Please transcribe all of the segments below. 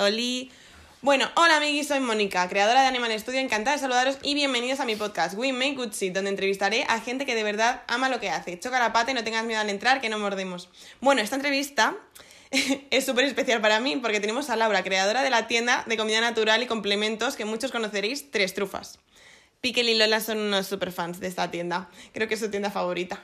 Oli. Bueno, hola amiguis, soy Mónica, creadora de Animal Studio, encantada de saludaros y bienvenidos a mi podcast We Make Good Shit, donde entrevistaré a gente que de verdad ama lo que hace. Choca la pata y no tengas miedo al entrar, que no mordemos. Bueno, esta entrevista es súper especial para mí porque tenemos a Laura, creadora de la tienda de comida natural y complementos que muchos conoceréis, Tres Trufas. Piquel y Lola son unos super fans de esta tienda, creo que es su tienda favorita.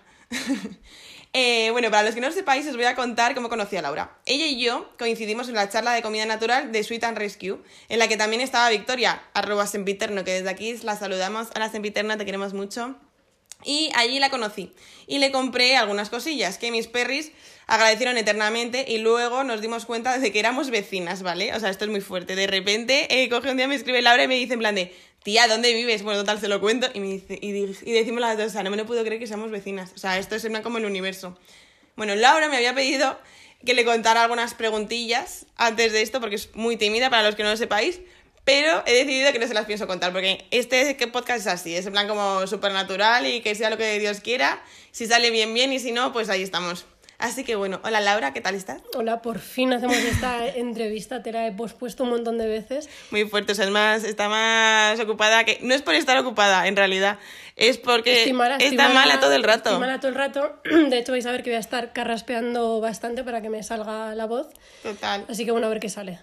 Bueno, para los que no lo sepáis, os voy a contar cómo conocí a Laura. Ella y yo coincidimos en la charla de comida natural de Sweet and Rescue, en la que también estaba Victoria, @Sempiterno, que desde aquí la saludamos. Hola Sempiterno, te queremos mucho. Y allí la conocí y le compré algunas cosillas que mis perris agradecieron eternamente y luego nos dimos cuenta de que éramos vecinas, ¿vale? O sea, esto es muy fuerte. De repente, coge un día, me escribe Laura y me dice en plan de... Tía, ¿dónde vives? Bueno, total, se lo cuento y me dice y decimos las dos, o sea, no me lo puedo creer que seamos vecinas. O sea, esto es en plan como el universo. Bueno, Laura me había pedido que le contara algunas preguntillas antes de esto, porque es muy tímida para los que no lo sepáis, pero he decidido que no se las pienso contar, porque este podcast es así, es en plan como súper natural y que sea lo que Dios quiera. Si sale bien, bien, y si no, pues ahí estamos. Así que bueno, hola Laura, ¿qué tal estás? Hola, por fin hacemos esta entrevista, te la he pospuesto un montón de veces. Muy fuerte, o sea, está más ocupada, que no es por estar ocupada en realidad, es porque está mala todo el rato. Estoy mala todo el rato, de hecho vais a ver que voy a estar carraspeando bastante para que me salga la voz. Total. Así que bueno, a ver qué sale.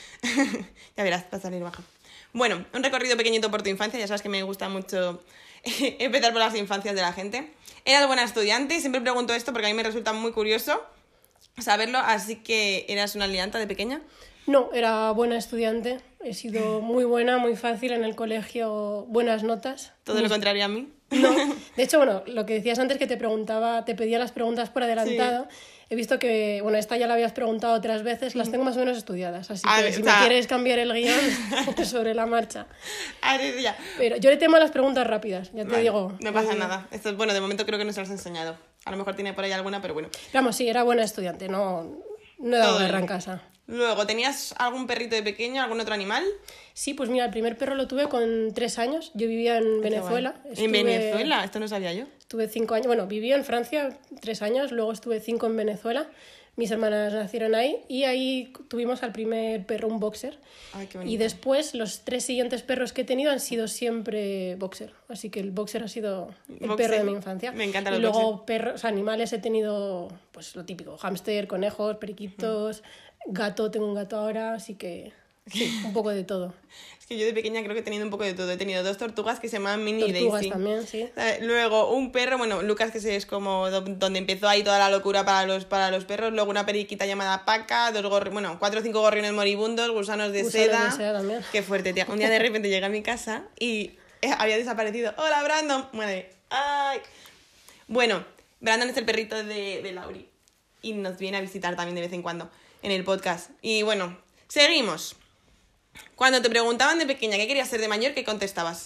Ya verás, va a salir baja. Bueno, un recorrido pequeñito por tu infancia, ya sabes que me gusta mucho empezar por las infancias de la gente. Eras buena estudiante, siempre pregunto esto porque a mí me resulta muy curioso saberlo, así que ¿eras una lianta de pequeña? No, era buena estudiante, he sido muy buena, muy fácil en el colegio, buenas notas. Todo lo contrario a mí. No, de hecho, bueno, lo que decías antes que te pedía las preguntas por adelantado, sí. He visto que, bueno, esta ya la habías preguntado otras veces, las tengo más o menos estudiadas, así que si me quieres cambiar el guión sobre la marcha. Ya. Pero yo le temo a las preguntas rápidas, ya te digo. No pasa nada, esto, bueno, de momento creo que no se lo has enseñado, a lo mejor tiene por ahí alguna, pero bueno. Vamos, sí, era buena estudiante, no he dado guerra en casa. Luego, ¿tenías algún perrito de pequeño, algún otro animal? Sí, pues mira, el primer perro lo tuve con 3 años. Yo vivía en Venezuela. ¿En Venezuela? Esto no sabía yo. Estuve 5 años. Bueno, viví en Francia 3 años, luego estuve 5 en Venezuela. Mis hermanas nacieron ahí y ahí tuvimos al primer perro, un boxer. Ay, qué bonito. Y después los 3 siguientes perros que he tenido han sido siempre boxer. Así que el boxer ha sido el perro de mi infancia. Me encanta los boxer. Y luego boxer. perros, animales he tenido pues lo típico, hámster, conejos, periquitos, gato, tengo un gato ahora, así que sí, un poco de todo. Es que yo de pequeña creo que he tenido un poco de todo. He tenido 2 tortugas que se llaman Minnie y Daisy. Tortugas también, sí. Luego un perro, bueno, Lucas, que es como donde empezó ahí toda la locura para los perros. Luego una periquita llamada Paca, 4 o 5 gorriones moribundos, gusanos de seda. También. Qué fuerte, tía. Un día de repente llegué a mi casa y había desaparecido. ¡Hola, Brandon! ¡Ay! Bueno, Brandon es el perrito de Lauri y nos viene a visitar también de vez en cuando en el podcast. Y bueno, seguimos. Cuando te preguntaban de pequeña qué querías ser de mayor, ¿qué contestabas?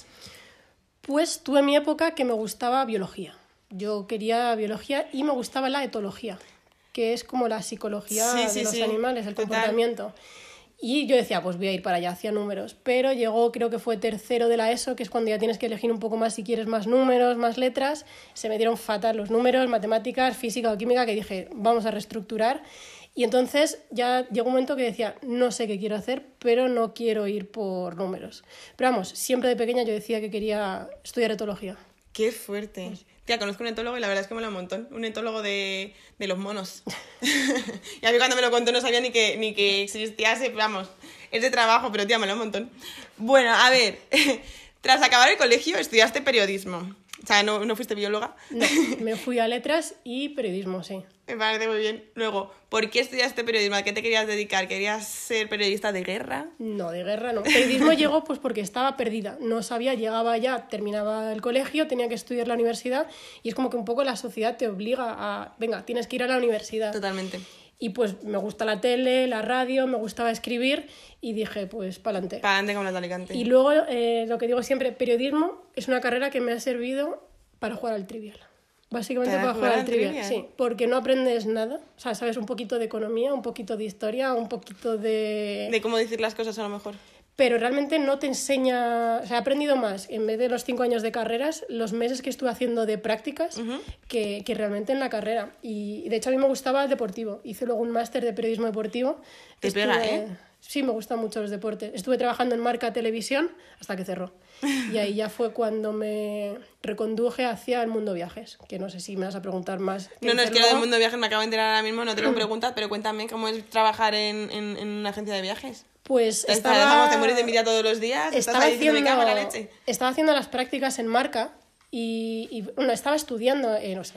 Pues tuve mi época que me gustaba biología. Yo quería biología y me gustaba la etología, que es como la psicología de los animales, el comportamiento. Y yo decía, pues voy a ir para allá, hacía números. Pero llegó, creo que fue tercero de la ESO, que es cuando ya tienes que elegir un poco más si quieres más números, más letras. Se me dieron fatal los números, matemáticas, física o química, que dije, vamos a reestructurar. Y entonces ya llegó un momento que decía, no sé qué quiero hacer, pero no quiero ir por números. Pero vamos, siempre de pequeña yo decía que quería estudiar etología. ¡Qué fuerte! Tía, conozco un etólogo y la verdad es que mola un montón. Un etólogo de los monos. Y a mí cuando me lo contó no sabía ni que existiese, vamos, es de trabajo, pero tía, mola un montón. Bueno, a ver, tras acabar el colegio estudiaste periodismo. O sea, ¿no fuiste bióloga? No, me fui a letras y periodismo, sí. Me parece muy bien. Luego, ¿por qué estudiaste periodismo? ¿A qué te querías dedicar? ¿Querías ser periodista de guerra? No, de guerra no. Periodismo llegó pues porque estaba perdida. No sabía, llegaba ya, terminaba el colegio, tenía que estudiar la universidad y es como que un poco la sociedad te obliga a... Venga, tienes que ir a la universidad. Totalmente. Y pues me gusta la tele, la radio, me gustaba escribir y dije, pues pa'lante. Pa'lante como las de Alicante. Y luego, lo que digo siempre, periodismo es una carrera que me ha servido para jugar al Trivial. Básicamente para jugar al Trivial, sí. Porque no aprendes nada. O sea, sabes un poquito de economía, un poquito de historia, un poquito de... De cómo decir las cosas a lo mejor. Pero realmente no te enseña... O sea, he aprendido más, en vez de los 5 años de carreras, los meses que estuve haciendo de prácticas, que realmente en la carrera. Y de hecho a mí me gustaba el deportivo. Hice luego un máster de periodismo deportivo. Te pega, ¿eh? Sí, me gustan mucho los deportes. Estuve trabajando en Marca Televisión hasta que cerró. Y ahí ya fue cuando me reconduje hacia el mundo viajes, que no sé si me vas a preguntar más. No, es que lo del mundo viajes me acabo de enterar ahora mismo, no te lo preguntas, pero cuéntame cómo es trabajar en una agencia de viajes. Pues te mueres de envidia todos los días, estaba haciendo las prácticas en Marca y bueno, estaba estudiando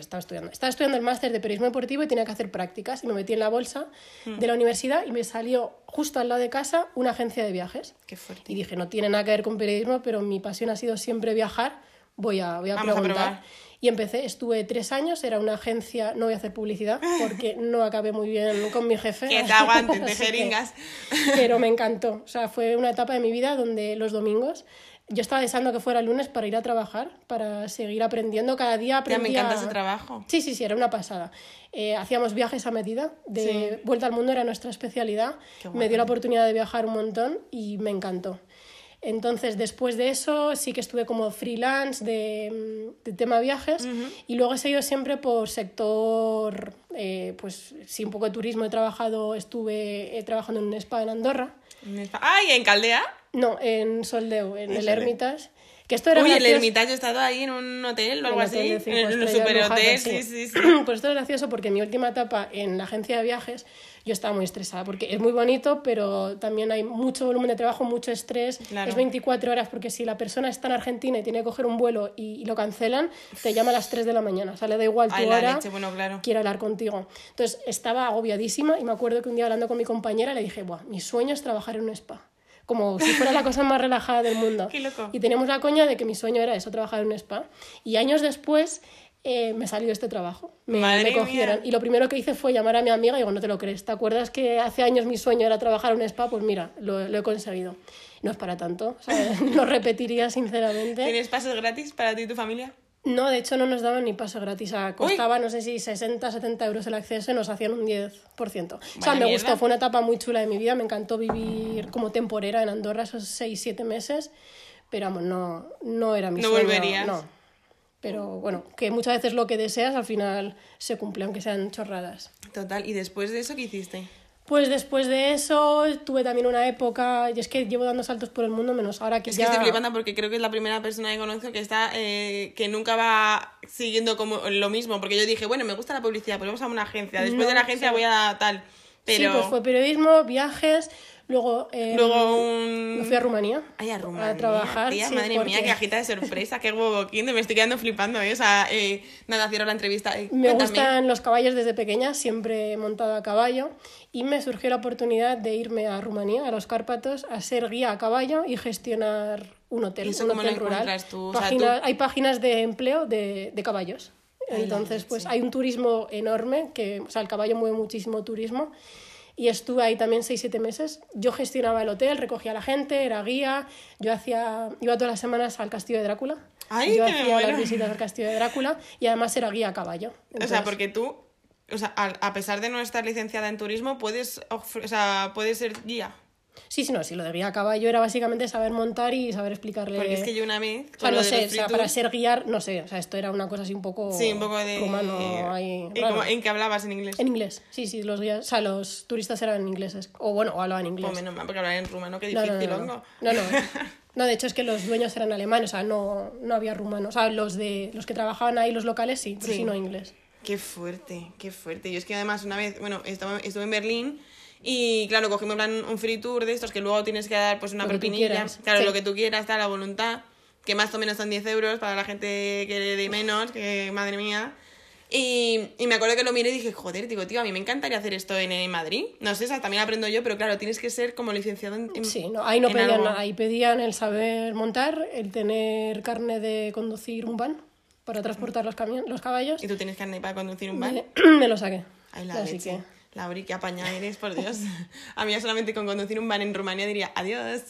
el máster de periodismo deportivo y tenía que hacer prácticas y me metí en la bolsa de la universidad y me salió justo al lado de casa una agencia de viajes. Qué fuerte. Y dije, no tiene nada que ver con periodismo, pero mi pasión ha sido siempre viajar, voy a preguntar. Y empecé, estuve 3 años, era una agencia, no voy a hacer publicidad porque no acabé muy bien con mi jefe. Que te aguanten, te jeringas. Pero me encantó, o sea, fue una etapa de mi vida donde los domingos yo estaba deseando que fuera el lunes para ir a trabajar, para seguir aprendiendo, cada día aprendía... Ya me encanta ese trabajo. Sí, era una pasada. Hacíamos viajes a medida, vuelta al mundo era nuestra especialidad, me dio la oportunidad de viajar un montón y me encantó. Entonces, después de eso, sí que estuve como freelance de tema viajes y luego he seguido siempre por sector, pues sí, un poco de turismo. Estuve trabajando en un spa en Andorra. ¡Ay, en Caldea! No, en Soldeu, en el Hermitage. Que esto era el Hermitage, he estado ahí en un hotel o algo así, en un superhotel, sí. Pues esto es gracioso porque en mi última etapa en la agencia de viajes yo estaba muy estresada porque es muy bonito, pero también hay mucho volumen de trabajo, mucho estrés, claro. Es 24 horas porque si la persona está en Argentina y tiene que coger un vuelo y lo cancelan, te llama a las 3 de la mañana, o sea, le da igual tu hora, leche, bueno, claro. Quiere hablar contigo. Entonces estaba agobiadísima y me acuerdo que un día hablando con mi compañera le dije, buah, mi sueño es trabajar en un spa. Como si fuera la cosa más relajada del mundo. Qué loco. Y teníamos la coña de que mi sueño era eso, trabajar en un spa. Y años después me salió este trabajo. Me cogieron. Mía. Y lo primero que hice fue llamar a mi amiga y digo, no te lo crees, ¿te acuerdas que hace años mi sueño era trabajar en un spa? Pues mira, lo he conseguido. No es para tanto, o sea, lo repetiría sinceramente. ¿Tienes pases gratis para ti y tu familia? No, de hecho no nos daban ni pase gratis. Costaba, no sé si 60, 70 euros el acceso y nos hacían un 10%. O sea, me gustó, fue una etapa muy chula de mi vida. Me encantó vivir como temporera en Andorra esos 6-7 meses. Pero vamos, no era mi sueño. ¿No volverías? No. Pero bueno, que muchas veces lo que deseas al final se cumple, aunque sean chorradas. Total, ¿y después de eso qué hiciste? Pues después de eso tuve también una época, y es que llevo dando saltos por el mundo menos ahora que es ya... Es que estoy flipando porque creo que es la primera persona que conozco que está que nunca va siguiendo como lo mismo, porque yo dije, bueno, me gusta la publicidad, pues vamos a una agencia, después de la agencia voy a tal, pero... Sí, pues fue periodismo, viajes... Luego me fui a Rumanía. Ay, a Rumanía. A trabajar. Tía, madre mía, qué cajita de sorpresa, qué huevo kinder, me estoy quedando flipando, ¿eh? O sea, nada, cierro la entrevista. Me gustan los caballos desde pequeña, siempre he montado a caballo y me surgió la oportunidad de irme a Rumanía, a los Cárpatos, a ser guía a caballo y gestionar un hotel, ¿Y eso un cómo hotel lo rural. Tú? Hay páginas de empleo de caballos. Entonces, pues hay un turismo enorme, o sea, el caballo mueve muchísimo turismo. Y estuve ahí también 6-7 meses. Yo gestionaba el hotel, recogía a la gente, era guía. Yo iba todas las semanas al Castillo de Drácula. Ay, yo hacía las visitas al Castillo de Drácula y además era guía a caballo. Entonces, o sea, porque tú, a pesar de no estar licenciada en turismo, puedes ser guía. Sí, lo de guía a caballo era básicamente saber montar y saber explicarle... Porque es que yo una vez... O sea, no sé, para ser guiar, no sé, o sea, esto era una cosa así un poco... Sí, un poco de... rumano ahí... ¿En qué hablabas en inglés? En inglés, sí, los guías, o sea, los turistas eran ingleses, o hablaban inglés. Pues menos mal, porque hablar en rumano, qué difícil, hongo. No, de hecho es que los dueños eran alemanes, o sea, no había rumanos. O sea, los que trabajaban ahí, los locales, sí, pero sí no inglés. Qué fuerte. Yo es que además una vez, estuve en Berlín... Y claro, cogimos un free tour de estos que luego tienes que dar pues una propinilla. Claro, lo que tú quieras, la voluntad, que más o menos son 10 euros para la gente que de menos, que madre mía. Y me acuerdo que lo miré y dije, joder, digo, tío, a mí me encantaría hacer esto en Madrid. No sé, también aprendo yo, pero claro, tienes que ser como licenciado en Sí, no, ahí no pedían nada, ahí pedían el saber montar, el tener carne de conducir un van para transportar los caballos. ¿Y tú tienes carne para conducir un van? Me lo saqué. Ay, la leche. Lauri, qué apañada eres, por Dios. A mí ya solamente con conducir un van en Rumanía diría adiós.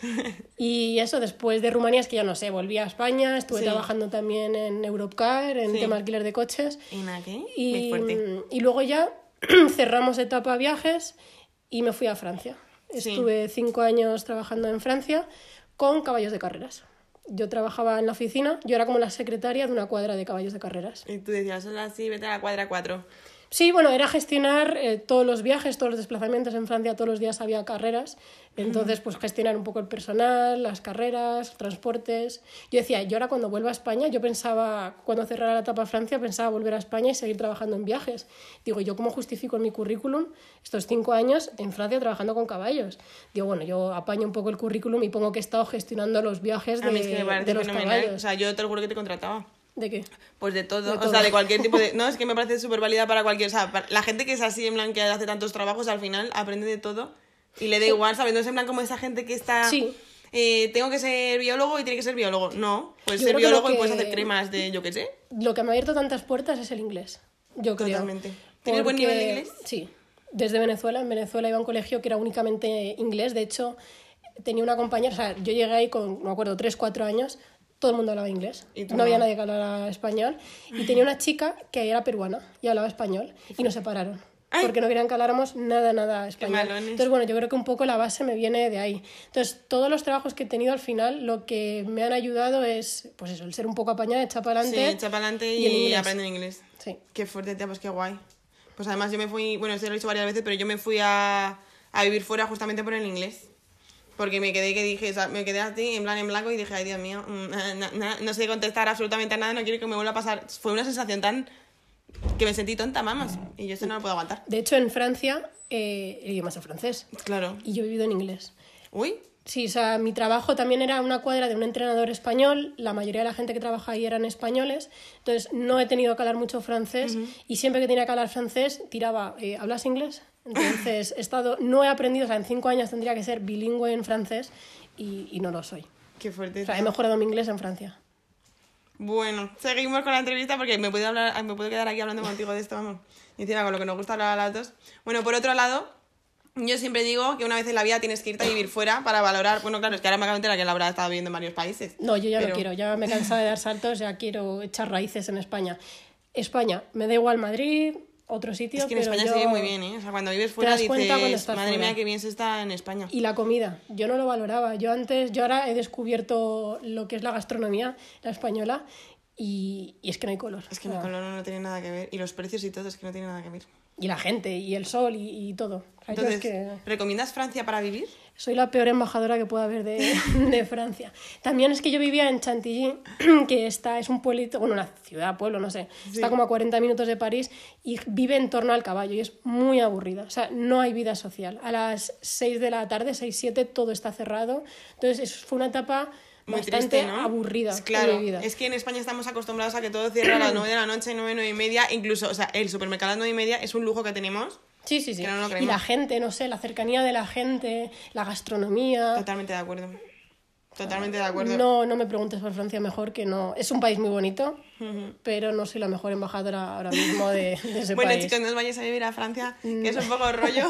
Y eso, después de Rumanía, es que ya no sé, volví a España, estuve trabajando también en Europcar, en tema alquiler de coches. ¿En qué? Muy fuerte. Y luego ya cerramos etapa viajes y me fui a Francia. Estuve 5 años trabajando en Francia con caballos de carreras. Yo trabajaba en la oficina, yo era como la secretaria de una cuadra de caballos de carreras. Y tú decías, hola, sí, vete a la cuadra 4. Sí, bueno, era gestionar todos los viajes, todos los desplazamientos en Francia, todos los días había carreras, entonces pues gestionar un poco el personal, las carreras, transportes. Yo decía, yo ahora cuando vuelva a España, yo pensaba, cuando cerrara la etapa Francia, pensaba volver a España y seguir trabajando en viajes. Digo, ¿yo cómo justifico en mi currículum estos 5 años en Francia trabajando con caballos? Digo, bueno, yo apaño un poco el currículum y pongo que he estado gestionando los viajes A mí es que me parece de los fenomenal. caballos. O sea, yo te lo juro que te contrataba. ¿De qué? Pues de todo. De todo. O sea, de cualquier tipo de... No, es que me parece súper válida para cualquier... O sea, la gente que es así, en plan, que hace tantos trabajos, al final aprende de todo y le da igual, ¿sabes? No es en plan como esa gente que está... Sí. Tengo que ser biólogo y tiene que ser biólogo. No, puedes Yo ser creo que biólogo lo y puedes que- hacer cremas de yo qué sé. Lo que me ha abierto tantas puertas es el inglés, yo creo. Totalmente. ¿Tienes buen nivel de inglés? Sí, desde Venezuela. En Venezuela iba a un colegio que era únicamente inglés. De hecho, tenía una compañera, o sea, yo llegué ahí con, no me acuerdo, 3, 4 años, todo el mundo hablaba inglés. ¿Y tú No había no? nadie que hablara español. Y tenía una chica que era peruana y hablaba español y nos separaron. ¡Ay! Porque no querían que habláramos nada español. malones. Entonces, bueno, yo creo que un poco la base me viene de ahí. Entonces, todos los trabajos que he tenido al final, lo que me han ayudado es, pues eso, el ser un poco apañada, echar para Sí, adelante. echa para adelante y el y inglés. aprende inglés. Sí. Qué fuerte, tía, pues qué guay. Pues además yo me fui... Bueno, esto lo he dicho varias veces, pero yo me fui a vivir fuera justamente por el inglés. Porque me quedé que dije, o sea, me quedé así, en plan en blanco, y dije, ay, Dios mío, no sé contestar absolutamente a nada, no quiero que me vuelva a pasar. Fue una sensación tan... que me sentí tonta, mamas. Y yo esto no lo puedo aguantar. De hecho, en Francia, el idioma es el francés. Claro. Y yo he vivido en inglés. Uy, Sí, o sea, mi trabajo también era una cuadra de un entrenador español. La mayoría de la gente que trabaja ahí eran españoles. Entonces, no he tenido que hablar mucho francés. Y siempre que tenía que hablar francés, tiraba, ¿hablas inglés? Entonces, no he aprendido, o sea, en 5 años tendría que ser bilingüe en francés y no lo soy. qué fuerte. O sea, he mejorado mi inglés en Francia. Bueno, seguimos con la entrevista porque me puedo quedar aquí hablando contigo de esto, vamos. Y encima con lo que nos gusta hablar a las dos. Bueno, por otro lado, yo siempre digo que una vez en la vida tienes que irte a vivir fuera para valorar... Bueno, claro, es que ahora me acabo de enterar que Laura ha estado viviendo en varios países. No, yo ya Pero- no quiero, ya me he cansado de dar saltos, ya quiero echar raíces en España. España, me da igual Madrid, otro sitio, Es que en pero España yo... se vive muy bien, ¿eh? O sea, cuando vives fuera das cuenta cuando dices, estás madre fuera. mía, qué bien se está en España. Y la comida, yo no lo valoraba. Yo ahora he descubierto lo que es la gastronomía, la española, y es que no hay color. Es que O el sea, color no tiene nada que ver. Y los precios y todo, es que no tiene nada que ver. y la gente, y el sol, y todo. O sea, yo Entonces, es que ¿recomiendas Francia para vivir? soy la peor embajadora que pueda haber de Francia. También es que yo vivía en Chantilly, que es un pueblito, bueno, una ciudad, pueblo, no sé, está como a 40 minutos de París y vive en torno al caballo y es muy aburrida. O sea, no hay vida social. A las 6 de la tarde, 6, 7, todo está cerrado. Entonces, fue una etapa Muy bastante triste, ¿no? aburrida Claro, en mi vida. es que en España estamos acostumbrados a que todo cierra a las 9 de la noche, 9, 9 y media. Incluso, o sea, el supermercado a las 9 y media es un lujo que tenemos. Sí, sí, sí. que no lo Y creemos. la gente, no sé, la cercanía de la gente, la gastronomía. Totalmente de acuerdo. Totalmente de acuerdo. No me preguntes por Francia mejor, que no. Es un país muy bonito, pero no soy la mejor embajadora ahora mismo de ese Bueno, país. chicos, no os vayáis a vivir a Francia, que es un poco rollo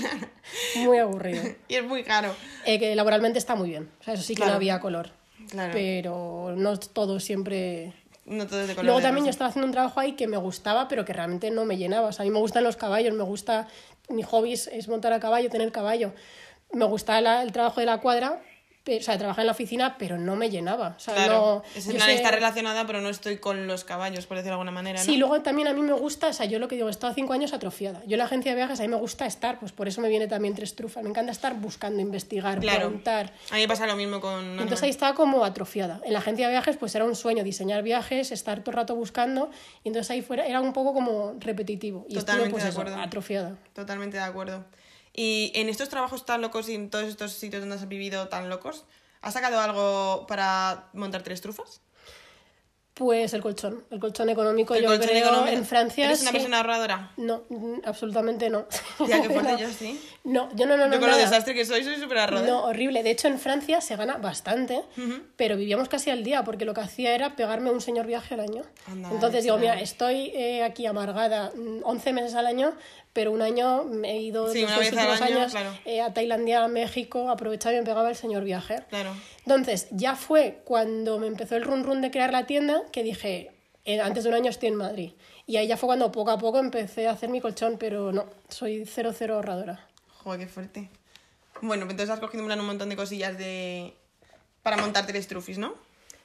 Muy aburrido. y es muy caro. Que laboralmente está muy bien. O sea, eso sí que Claro. no había color. Claro. Pero no todo siempre. No todo es de color Luego de también yo rosa. estaba haciendo un trabajo ahí que me gustaba, pero que realmente no me llenaba. O sea, a mí me gustan los caballos, me gusta. Mi hobby es montar a caballo, tener caballo. Me gustaba el trabajo de la cuadra, o sea, trabajar en la oficina, pero no me llenaba. O sea, Claro, no, es en yo plan, sé- está relacionada, pero no estoy con los caballos, por decirlo de alguna manera, ¿no? Sí, luego también a mí me gusta, o sea, yo lo que digo, he estado 5 años atrofiada. Yo en la agencia de viajes a mí me gusta estar, pues por eso me viene también Tres Trufas. Me encanta estar buscando, investigar, Claro. preguntar. A mí me pasa lo mismo con... Entonces ahí estaba como atrofiada. En la agencia de viajes pues era un sueño diseñar viajes, estar todo el rato buscando, y entonces ahí fuera era un poco como repetitivo. Y Totalmente estuve pues de eso, acuerdo. atrofiada. Totalmente de acuerdo. Y en estos trabajos tan locos y en todos estos sitios donde has vivido tan locos, ¿has sacado algo para montar Tres Trufas? Pues el colchón económico, ¿El yo colchón creo, económico? en Francia ¿Eres una sí. persona ahorradora? No, absolutamente no. Tía, qué fuerte, No. yo sí. No, yo no, Yo con lo nada. desastre que soy súper ahorradora. No, horrible. De hecho, en Francia se gana bastante, pero vivíamos casi al día, porque lo que hacía era pegarme un señor viaje al año. Anda, Entonces digo, chaval. mira, estoy aquí amargada 11 meses al año, pero un año me he ido Sí, los una dos vez al últimos año, años claro. a Tailandia, a México, aprovechaba y me pegaba el señor viaje. Claro. Entonces, ya fue cuando me empezó el run de crear la tienda que dije, antes de un año estoy en Madrid. Y ahí ya fue cuando poco a poco empecé a hacer mi colchón, pero no, soy 0 ahorradora. Joder, qué fuerte. Bueno, entonces has cogido en plan un montón de cosillas para montarte el Strufis, ¿no?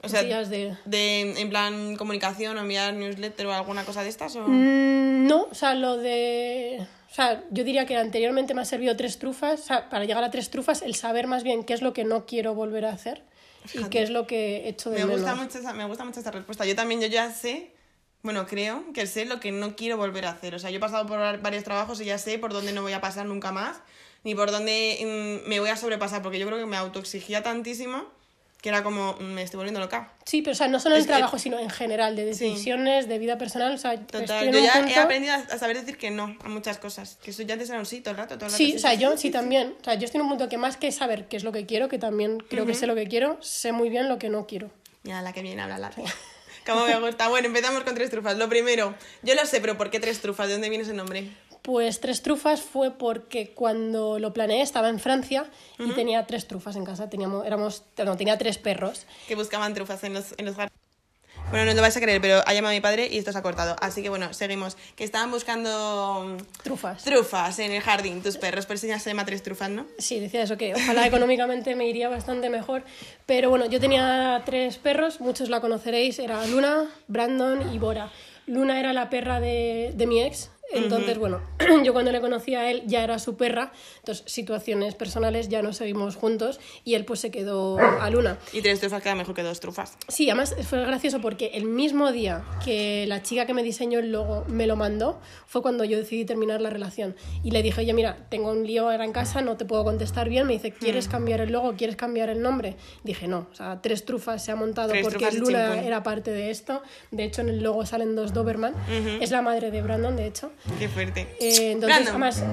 O sea, en plan comunicación o enviar newsletter o alguna cosa de estas, ¿o? No, o sea, O sea, yo diría que anteriormente me ha servido 3 trufas, o sea, para llegar a 3 trufas, el saber más bien qué es lo que no quiero volver a hacer. Fíjate. Y qué es lo que he hecho de menos. Me gusta mucho esta respuesta. Yo también, yo ya sé, bueno, creo que sé lo que no quiero volver a hacer. O sea, yo he pasado por varios trabajos y ya sé por dónde no voy a pasar nunca más, ni por dónde me voy a sobrepasar, porque yo creo que me autoexigía tantísimo que era como, me estoy volviendo loca. Sí, pero o sea, no solo en el trabajo, sino en general, de decisiones, de vida personal, o sea... Total, yo ya he aprendido a saber decir que no a muchas cosas, que eso ya antes era un sí todo el rato. Sí, o sea, yo sí también, o sea, yo estoy en un punto que más que saber qué es lo que quiero, que también creo que sé lo que quiero, sé muy bien lo que no quiero. Mira, la que viene a hablar. Cómo me gusta. Bueno, empezamos con 3 trufas. Lo primero, yo lo sé, pero ¿por qué 3 trufas? ¿De dónde viene ese nombre? Pues 3 trufas fue porque cuando lo planeé estaba en Francia y tenía 3 trufas en casa. Tenía 3 perros. Que buscaban trufas en los jardines. Bueno, no lo vais a creer, pero ha llamado a mi padre y esto se ha cortado. Así que bueno, seguimos. Que estaban buscando... Trufas en el jardín, tus perros. Por eso ya se llama 3 trufas, ¿no? Sí, decía eso, que ojalá económicamente me iría bastante mejor. Pero bueno, yo tenía 3 perros, muchos la conoceréis. Era Luna, Brandon y Bora. Luna era la perra de mi ex. Entonces, bueno, yo cuando le conocí a él ya era su perra, entonces situaciones personales ya no seguimos juntos y él pues se quedó a Luna. Y 3 trufas queda mejor que 2 trufas. Sí, además fue gracioso porque el mismo día que la chica que me diseñó el logo me lo mandó fue cuando yo decidí terminar la relación y le dije, oye, mira, tengo un lío ahora en casa, no te puedo contestar bien, me dice, ¿quieres cambiar el logo? ¿Quieres cambiar el nombre? Dije, no, o sea, 3 trufas se ha montado porque Luna era parte de esto, de hecho en el logo salen 2 Doberman, es la madre de Brandon, de hecho. Qué fuerte. Entonces, además,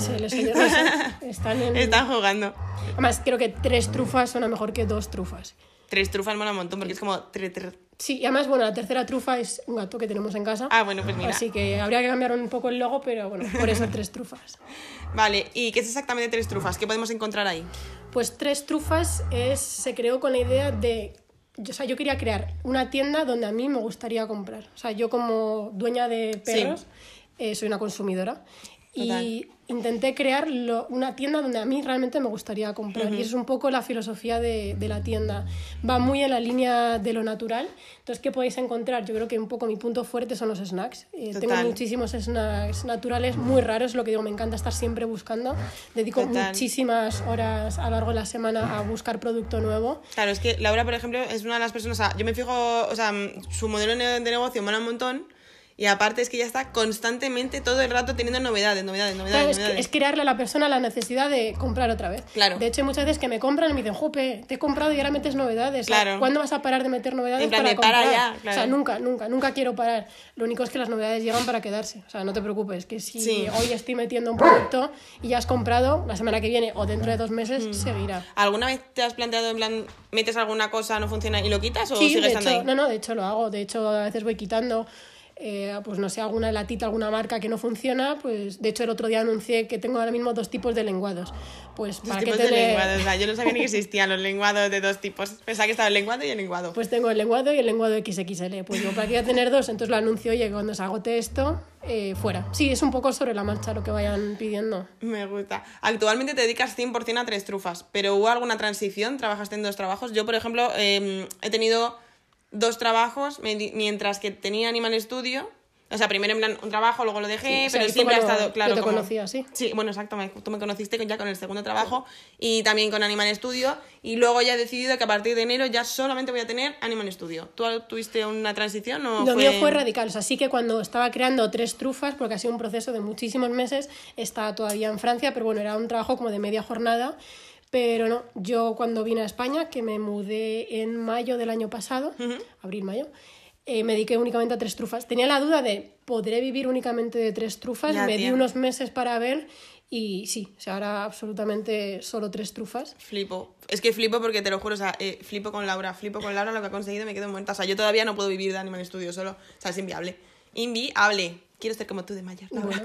están jugando. Además, creo que 3 trufas suena mejor que 2 trufas. 3 trufas mola un montón porque es como... Sí, y además, bueno, la tercera trufa es un gato que tenemos en casa. Ah, bueno, pues mira. Así que habría que cambiar un poco el logo, pero bueno, por eso 3 trufas. Vale, ¿y qué es exactamente 3 trufas? ¿Qué podemos encontrar ahí? Pues 3 trufas se creó con la idea de... O sea, yo quería crear una tienda donde a mí me gustaría comprar. O sea, yo como dueña de perros... soy una consumidora. Total. Y intenté crear una tienda donde a mí realmente me gustaría comprar. Y eso es un poco la filosofía de la tienda. Va muy en la línea de lo natural. Entonces, ¿qué podéis encontrar? Yo creo que un poco mi punto fuerte son los snacks. Tengo muchísimos snacks naturales muy raros, lo que digo, me encanta estar siempre buscando. Dedico muchísimas horas a lo largo de la semana a buscar producto nuevo. Claro, es que Laura, por ejemplo, es una de las personas... O sea, yo me fijo, o sea, su modelo de negocio mola un montón. Y aparte es que ella está constantemente todo el rato teniendo novedades. Claro, es crearle a la persona la necesidad de comprar otra vez. Claro. De hecho, hay muchas veces que me compran y me dicen, jope, te he comprado y ahora metes novedades. Claro. ¿Cuándo vas a parar de meter novedades en plan para de comprar? Para ya, claro. O sea, nunca quiero parar. Lo único es que las novedades llegan para quedarse. O sea, no te preocupes, que si hoy estoy metiendo un producto y ya has comprado, la semana que viene o dentro de 2 meses seguirá. ¿Alguna vez te has planteado en plan, metes alguna cosa, no funciona y lo quitas o sí, sigues estando ahí? No, de hecho lo hago. De hecho, a veces voy quitando... pues no sé, alguna latita, alguna marca que no funciona, pues de hecho el otro día anuncié que tengo ahora mismo 2 tipos de lenguados. Pues para tipos de lenguados, o sea, yo no sabía ni que existían los lenguados de 2 tipos. Pensaba que estaba el lenguado y el lenguado. Pues tengo el lenguado y el lenguado XXL. Pues yo para qué voy a tener 2, entonces lo anuncio, oye, cuando se agote esto, fuera. Sí, es un poco sobre la marcha lo que vayan pidiendo. Me gusta. Actualmente te dedicas 100% a 3 trufas, pero ¿hubo alguna transición? ¿Trabajaste en 2 trabajos? Yo, por ejemplo, he tenido 2 trabajos mientras que tenía Animal Studio. O sea, primero en plan un trabajo, luego lo dejé, pero siempre ha estado claro. Yo te conocía, ¿sí? Sí, bueno, exacto. Tú me conociste ya con el segundo trabajo y también con Animal Studio. Y luego ya he decidido que a partir de enero ya solamente voy a tener Animal Studio. ¿Tú tuviste una transición o Lo mío fue radical. O sea, sí que cuando estaba creando 3 trufas, porque ha sido un proceso de muchísimos meses, estaba todavía en Francia, pero bueno, era un trabajo como de media jornada. Pero no, yo cuando vine a España, que me mudé en mayo del año pasado, abril-mayo, me dediqué únicamente a 3 trufas. Tenía la duda de, ¿podré vivir únicamente de 3 trufas? Me di unos meses para ver y sí, o sea, ahora absolutamente solo 3 trufas. Flipo. Es que flipo porque te lo juro, o sea, flipo con Laura lo que ha conseguido y me quedo muerta. O sea, yo todavía no puedo vivir de Animal Studio solo. O sea, es inviable. Inviable. Quiero ser como tú de mayor, Laura.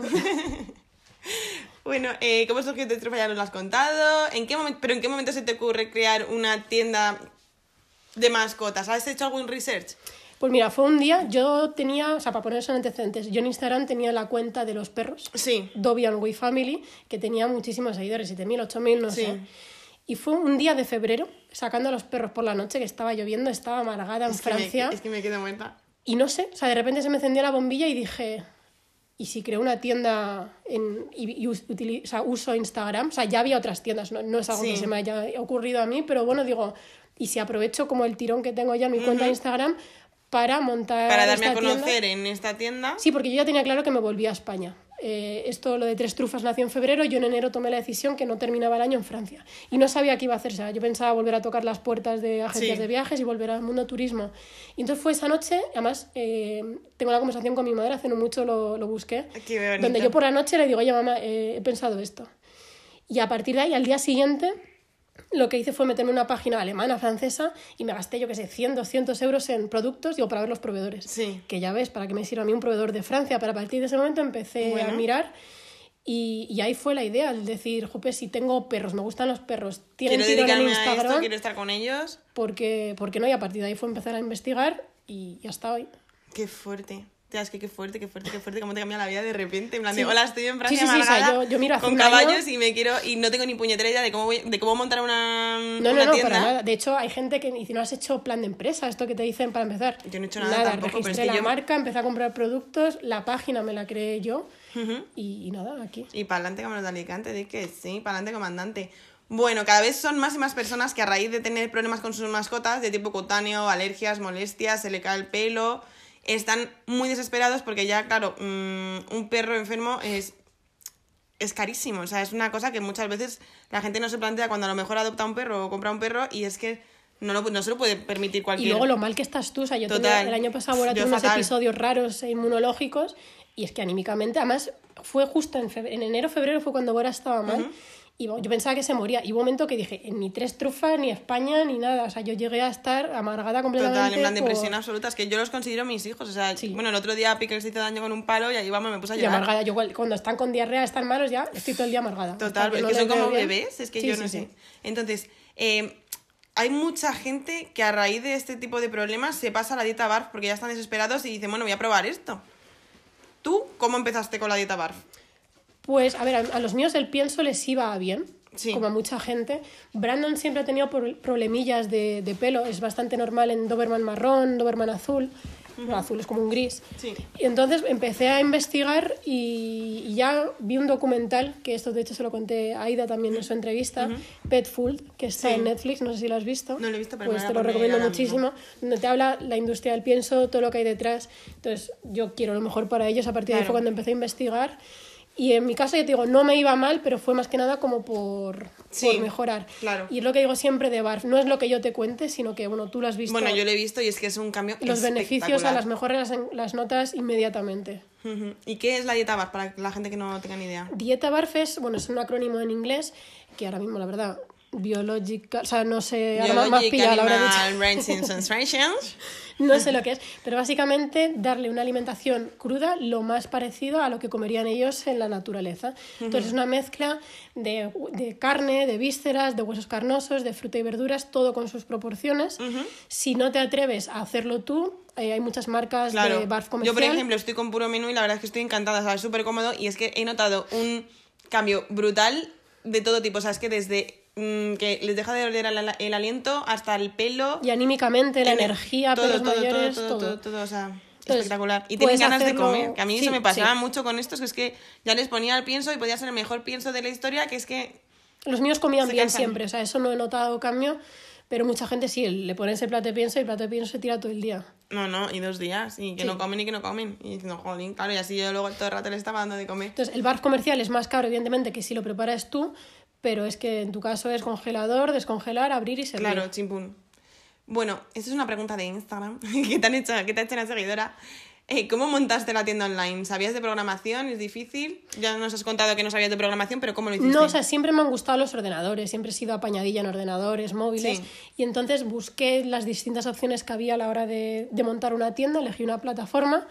Bueno, ¿cómo surgió 3 trufas? Ya nos lo has contado. ¿En qué momento se te ocurre crear una tienda de mascotas? ¿Has hecho algún research? Pues mira, fue un día, yo tenía, o sea, para poner eso en antecedentes, yo en Instagram tenía la cuenta de los perros, sí. Dobby and We Family, que tenía muchísimos seguidores, 7.000, 8.000, no sé. Y fue un día de febrero, sacando a los perros por la noche, que estaba lloviendo, estaba amargada en Francia. Es que me quedo muerta. Y no sé, o sea, de repente se me encendió la bombilla y dije, ¿y si creo una tienda o sea, uso Instagram? O sea, ya había otras tiendas, no es algo que se me haya ocurrido a mí, pero bueno, digo, ¿y si aprovecho como el tirón que tengo ya en mi cuenta de Instagram para montar para darme esta a conocer tienda? en esta tienda? Sí, porque yo ya tenía claro que me volvía a España. Lo de Tres Trufas nació en febrero, yo en enero tomé la decisión que no terminaba el año en Francia. Y no sabía qué iba a hacer, o sea, yo pensaba volver a tocar las puertas de agencias de viajes y volver al mundo turismo. Y entonces fue esa noche, además tengo una conversación con mi madre, hace no mucho lo busqué, donde yo por la noche le digo, oye mamá, he pensado esto. Y a partir de ahí, al día siguiente, lo que hice fue meterme en una página alemana, francesa, y me gasté, yo qué sé, 100, 200 euros en productos, digo, para ver los proveedores. Sí. Que ya ves, para qué me sirve a mí un proveedor de Francia. Pero a partir de ese momento empecé a mirar y ahí fue la idea, el decir, jope, si tengo perros, me gustan los perros, tienen tirón en Instagram, a esto, quiero estar con ellos. ¿Por qué no? Y a partir de ahí fue empezar a investigar y hasta hoy. Qué fuerte. Tía, es que qué fuerte, cómo te cambia la vida de repente. En plan de, hola, estoy en Francia o sea, yo miro con caballos y no tengo ni puñetera idea de cómo montar una tienda. No, para nada. De hecho, hay gente que dice, no has hecho plan de empresa, esto que te dicen para empezar. Yo no he hecho nada tampoco, registré la marca, empecé a comprar productos, la página me la creé yo y nada, aquí. Y para adelante, como los de Alicante, di que sí, para adelante, comandante. Bueno, cada vez son más y más personas que a raíz de tener problemas con sus mascotas, de tipo cutáneo, alergias, molestias, se le cae el pelo, están muy desesperados porque ya, claro, un perro enfermo es carísimo. O sea, es una cosa que muchas veces la gente no se plantea cuando a lo mejor adopta un perro o compra un perro y es que no se lo puede permitir cualquier... Y luego lo mal que estás tú. O sea, yo el año pasado ahora tuve unos episodios raros e inmunológicos y es que anímicamente, además fue justo en enero, febrero fue cuando Bora estaba mal. Y yo pensaba que se moría. Y hubo un momento que dije, ni Tres Trufas, ni España, ni nada. O sea, yo llegué a estar amargada completamente. Total, en plan depresión absoluta. Es que yo los considero mis hijos. O sea, bueno, el otro día Pickle se hizo daño con un palo y ahí vamos, me puse a llorar. Y amargada. Yo cuando están con diarrea, están malos, ya estoy todo el día amargada. Total, es que son como bebés. Es que yo no sé. Entonces, hay mucha gente que a raíz de este tipo de problemas se pasa a la dieta BARF porque ya están desesperados y dicen, bueno, voy a probar esto. ¿Tú cómo empezaste con la dieta BARF? Pues, a ver, a los míos el pienso les iba bien, como a mucha gente. Brandon siempre ha tenido problemillas de pelo, es bastante normal en Doberman marrón, Doberman azul. No, azul es como un gris. Y entonces empecé a investigar y ya vi un documental, que esto de hecho se lo conté a Aida también en su entrevista, Pet Food, que está en Netflix, no sé si lo has visto. No lo he visto, pero pues te lo recomiendo muchísimo, donde te habla la industria del pienso, todo lo que hay detrás. Entonces yo quiero lo mejor para ellos, a partir de ahí fue cuando empecé a investigar. Y en mi caso, ya te digo, no me iba mal, pero fue más que nada como por mejorar. Claro. Y es lo que digo siempre de BARF, no es lo que yo te cuente, sino que, bueno, tú lo has visto. Bueno, yo lo he visto y es que es un cambio los beneficios, a las mejores las notas inmediatamente. ¿Y qué es la dieta BARF para la gente que no tenga ni idea? Dieta BARF es un acrónimo en inglés que ahora mismo, la verdad, biological, o sea, no sé, ahora más pillado la verdad. No sé lo que es, pero básicamente darle una alimentación cruda lo más parecido a lo que comerían ellos en la naturaleza. Entonces es una mezcla de carne, de vísceras, de huesos carnosos, de fruta y verduras, todo con sus proporciones. Si no te atreves a hacerlo tú, hay muchas marcas de BARF comercial. Yo, por ejemplo, estoy con puro menú y la verdad es que estoy encantada, ¿sabes? Súper cómodo y es que he notado un cambio brutal de todo tipo, o sea, es que desde que les deja de oler el aliento hasta el pelo y anímicamente la energía, pelos mayores, todo, o sea, entonces, espectacular. Y tienen ganas de comer, que a mí eso me pasaba mucho con estos, que es que ya les ponía el pienso y podía ser el mejor pienso de la historia, que es que los míos comían bien siempre, o sea, eso no he notado cambio, pero mucha gente sí, le pones el plato de pienso y el plato de pienso se tira todo el día. No, y 2 días, y que no comen y que no comen. Y diciendo, jolín, claro, y así yo luego todo el rato le estaba dando de comer. Entonces, el BARF comercial es más caro, evidentemente, que si lo preparas tú, pero es que en tu caso es congelador, descongelar, abrir y servir. Claro, chimpún. Bueno, esta es una pregunta de Instagram que te ha hecho una seguidora. ¿Cómo montaste la tienda online? ¿Sabías de programación? ¿Es difícil? Ya nos has contado que no sabías de programación, pero ¿cómo lo hiciste? No, o sea, siempre me han gustado los ordenadores, siempre he sido apañadilla en ordenadores, móviles, y entonces busqué las distintas opciones que había a la hora de montar una tienda, elegí una plataforma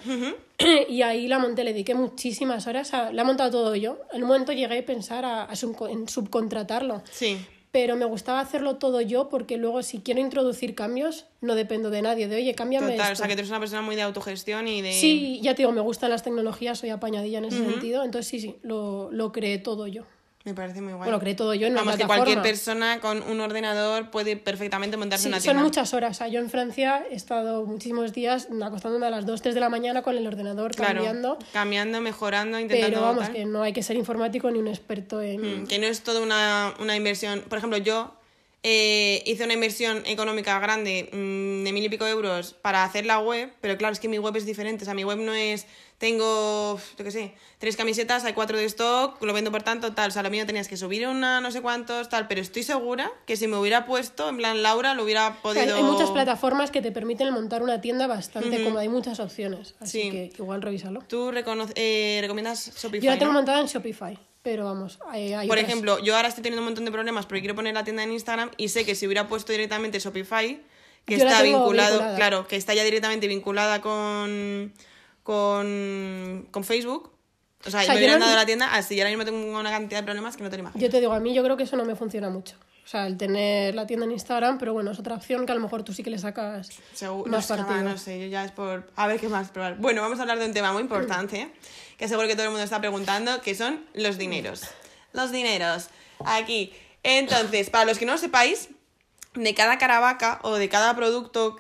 y ahí la monté, le dediqué muchísimas horas, la he montado todo yo. En un momento llegué a pensar en subcontratarlo. Sí. Pero me gustaba hacerlo todo yo porque luego si quiero introducir cambios no dependo de nadie, de oye, cámbiame esto. O sea que tú eres una persona muy de autogestión y de... Sí, ya te digo, me gustan las tecnologías, soy apañadilla en ese sentido, entonces sí, lo creé todo yo. Me parece muy guay. Bueno, creé todo yo en una Vamos, plataforma. que cualquier persona con un ordenador puede perfectamente montarse una tienda. Son muchas horas. O sea, yo en Francia he estado muchísimos días acostándome a las 2, 3 de la mañana con el ordenador cambiando, mejorando, intentando... Pero vamos, que no hay que ser informático ni un experto en... Que no es toda una inversión. Por ejemplo, yo hice una inversión económica grande de 1.000 y pico euros para hacer la web, pero claro, es que mi web es diferente. O sea, mi web no es... Tengo, yo qué sé, 3 camisetas, hay 4 de stock, lo vendo por tanto, tal. O sea, lo mío tenías que subir una, no sé cuántos, tal. Pero estoy segura que si me hubiera puesto, en plan, Laura, lo hubiera podido... O sea, hay muchas plataformas que te permiten montar una tienda bastante cómoda. Hay muchas opciones, así que igual revísalo. ¿Tú recomiendas Shopify? Yo la tengo montada en Shopify, pero vamos, hay Por otras. ejemplo, yo ahora estoy teniendo un montón de problemas porque quiero poner la tienda en Instagram y sé que si hubiera puesto directamente Shopify, que Yo está vinculada. Claro, que está ya directamente vinculada con Facebook. O sea, me hubieran dado la tienda, así y ahora mismo tengo una cantidad de problemas que no te lo imaginas. Yo te digo, a mí yo creo que eso no me funciona mucho. O sea, el tener la tienda en Instagram, pero bueno, es otra opción que a lo mejor tú sí que le sacas más partido. No sé, yo ya es por... A ver qué más probar. Bueno, vamos a hablar de un tema muy importante, que seguro que todo el mundo está preguntando, que son los dineros. Los dineros. Aquí. Entonces, para los que no lo sepáis, de cada caravaca o de cada producto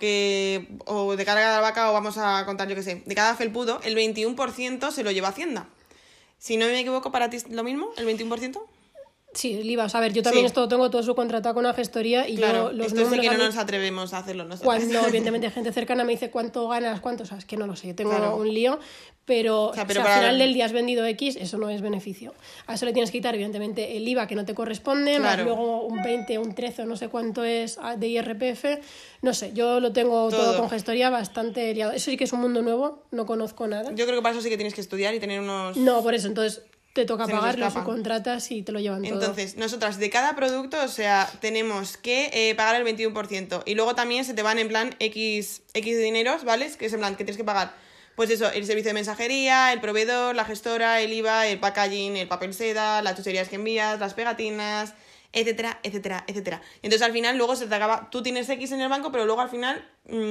o de cada caravaca, o vamos a contar, yo qué sé, de cada felpudo, el 21% se lo lleva Hacienda. Si no me equivoco, ¿para ti es lo mismo? ¿El 21%? Sí, el IVA. A ver, yo también tengo todo subcontratado con una gestoría y claro, yo los esto números... sí que no nos atrevemos a hacerlo nosotros. Cuando, evidentemente, gente cercana me dice cuánto ganas, cuánto, o sea, es que no lo sé, yo tengo un lío, pero, si al final del día has vendido X, eso no es beneficio. A eso le tienes que quitar, evidentemente, el IVA que no te corresponde, más luego un 20, un 13, no sé cuánto es de IRPF, no sé, yo lo tengo todo con gestoría bastante liado. Eso sí que es un mundo nuevo, no conozco nada. Yo creo que para eso sí que tienes que estudiar y tener unos... No, por eso, entonces... Te toca pagarlo, subcontratas y te lo llevan todo. Entonces, nosotras de cada producto, o sea, tenemos que pagar el 21%. Y luego también se te van en plan X dineros, ¿vale? Que es en plan que tienes que pagar, pues eso, el servicio de mensajería, el proveedor, la gestora, el IVA, el packaging, el papel seda, las chucherías que envías, las pegatinas, etcétera, etcétera, etcétera. Entonces al final luego se te acaba... Tú tienes X en el banco, pero luego al final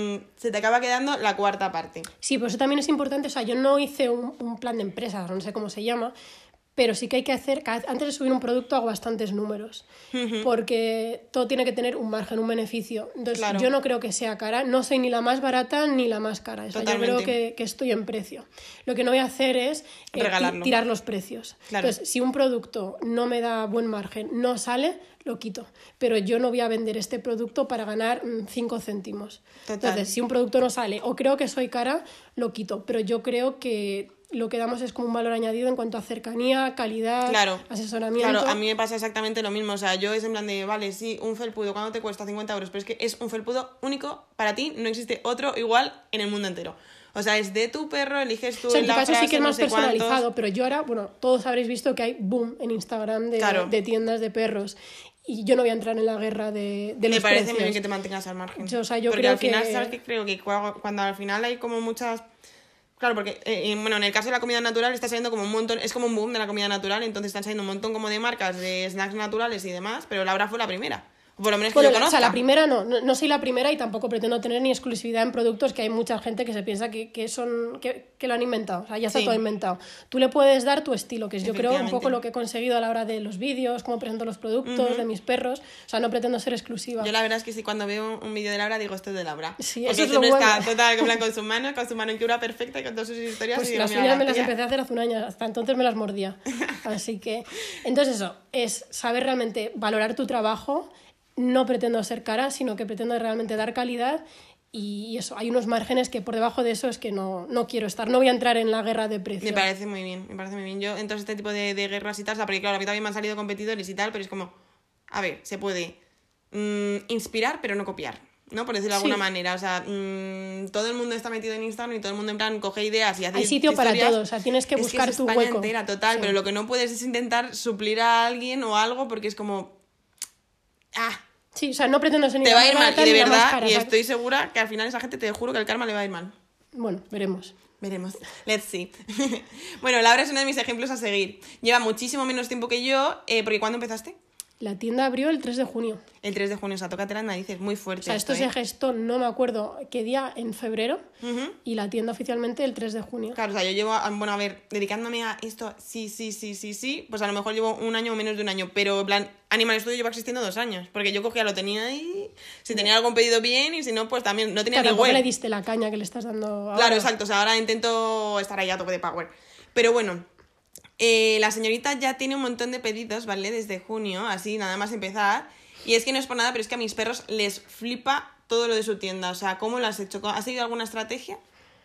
se te acaba quedando la cuarta parte. Sí, pues eso también es importante. O sea, yo no hice un plan de empresa, no sé cómo se llama, pero sí que hay que hacer, antes de subir un producto hago bastantes números, porque todo tiene que tener un margen, un beneficio. Entonces yo no creo que sea cara, no soy ni la más barata ni la más cara. O sea, yo creo que estoy en precio. Lo que no voy a hacer es tirar los precios. Claro. Entonces, si un producto no me da buen margen, no sale, lo quito. Pero yo no voy a vender este producto para ganar 5 céntimos. Entonces, si un producto no sale o creo que soy cara, lo quito. Pero yo creo que lo que damos es como un valor añadido en cuanto a cercanía, calidad, asesoramiento. Claro, a mí me pasa exactamente lo mismo. O sea, yo es en plan de, vale, sí, un felpudo, ¿cuánto te cuesta? 50 euros. Pero es que es un felpudo único para ti, no existe otro igual en el mundo entero. O sea, es de tu perro, eliges tú. O sea, en tu caso sí que es más personalizado, pero yo ahora, bueno, todos habréis visto que hay boom en Instagram de tiendas de perros. Y yo no voy a entrar en la guerra de los precios. Me parece muy bien que te mantengas al margen. Yo porque creo al final, ¿sabes qué? Creo que cuando al final hay como muchas... Claro, porque bueno, en el caso de la comida natural está saliendo como un montón, es como un boom de la comida natural, entonces están saliendo un montón como de marcas de snacks naturales y demás, pero Laura fue la primera. Por lo menos que yo conozca. O sea, la primera no soy la primera y tampoco pretendo tener ni exclusividad en productos, que hay mucha gente que se piensa que lo han inventado, o sea, ya está todo inventado. Tú le puedes dar tu estilo, que es yo creo un poco lo que he conseguido a la hora de los vídeos, cómo presento los productos, de mis perros, o sea, no pretendo ser exclusiva. Yo la verdad es que sí, cuando veo un vídeo de Laura digo, esto es de Laura. Sí, porque eso es lo siempre bueno. está total, en plan, con su manicura perfecta y con todas sus historias. Pues y las uñas me las empecé a hacer hace un año, hasta entonces me las mordía. Así que, entonces eso, es saber realmente valorar tu trabajo. No pretendo ser cara, sino que pretendo realmente dar calidad y eso, hay unos márgenes que por debajo de eso es que no quiero estar, no voy a entrar en la guerra de precios. Me parece muy bien. Yo entro en este tipo de guerras y tal, porque claro, a mí también me han salido competidores y tal, pero es como, a ver, se puede inspirar pero no copiar, ¿no? Por decirlo de alguna manera, o sea, todo el mundo está metido en Instagram y todo el mundo en plan coge ideas y hace hay sitio para todos, o sea, tienes que buscar tu España hueco. Entera, total, pero lo que no puedes es intentar suplir a alguien o algo porque es como... Sí, o sea, no pretendo ser ni te va a ir mal, y de verdad, cara, y estoy segura que al final esa gente, te juro que el karma le va a ir mal. Bueno, veremos. Let's see. Bueno, Laura es uno de mis ejemplos a seguir. Lleva muchísimo menos tiempo que yo, porque ¿cuándo empezaste? La tienda abrió el 3 de junio. El 3 de junio, o sea, tócate las narices, muy fuerte. O sea, esto se gestó, no me acuerdo qué día, en febrero, y la tienda oficialmente el 3 de junio. Claro, o sea, yo llevo, bueno, a ver, dedicándome a esto, sí, pues a lo mejor llevo un año o menos de un año, pero en plan, Animal Studio lleva existiendo 2 años, porque yo cogía, lo tenía ahí, si tenía algún pedido bien, y si no, pues también no tenía ni web. le diste la caña que le estás dando ahora. Claro, exacto, o sea, ahora intento estar ahí a tope de power. Pero bueno, la señorita ya tiene un montón de pedidos, ¿vale? Desde junio, así, nada más empezar. Y es que no es por nada, pero es que a mis perros les flipa todo lo de su tienda. O sea, ¿cómo lo has hecho? ¿Has seguido alguna estrategia?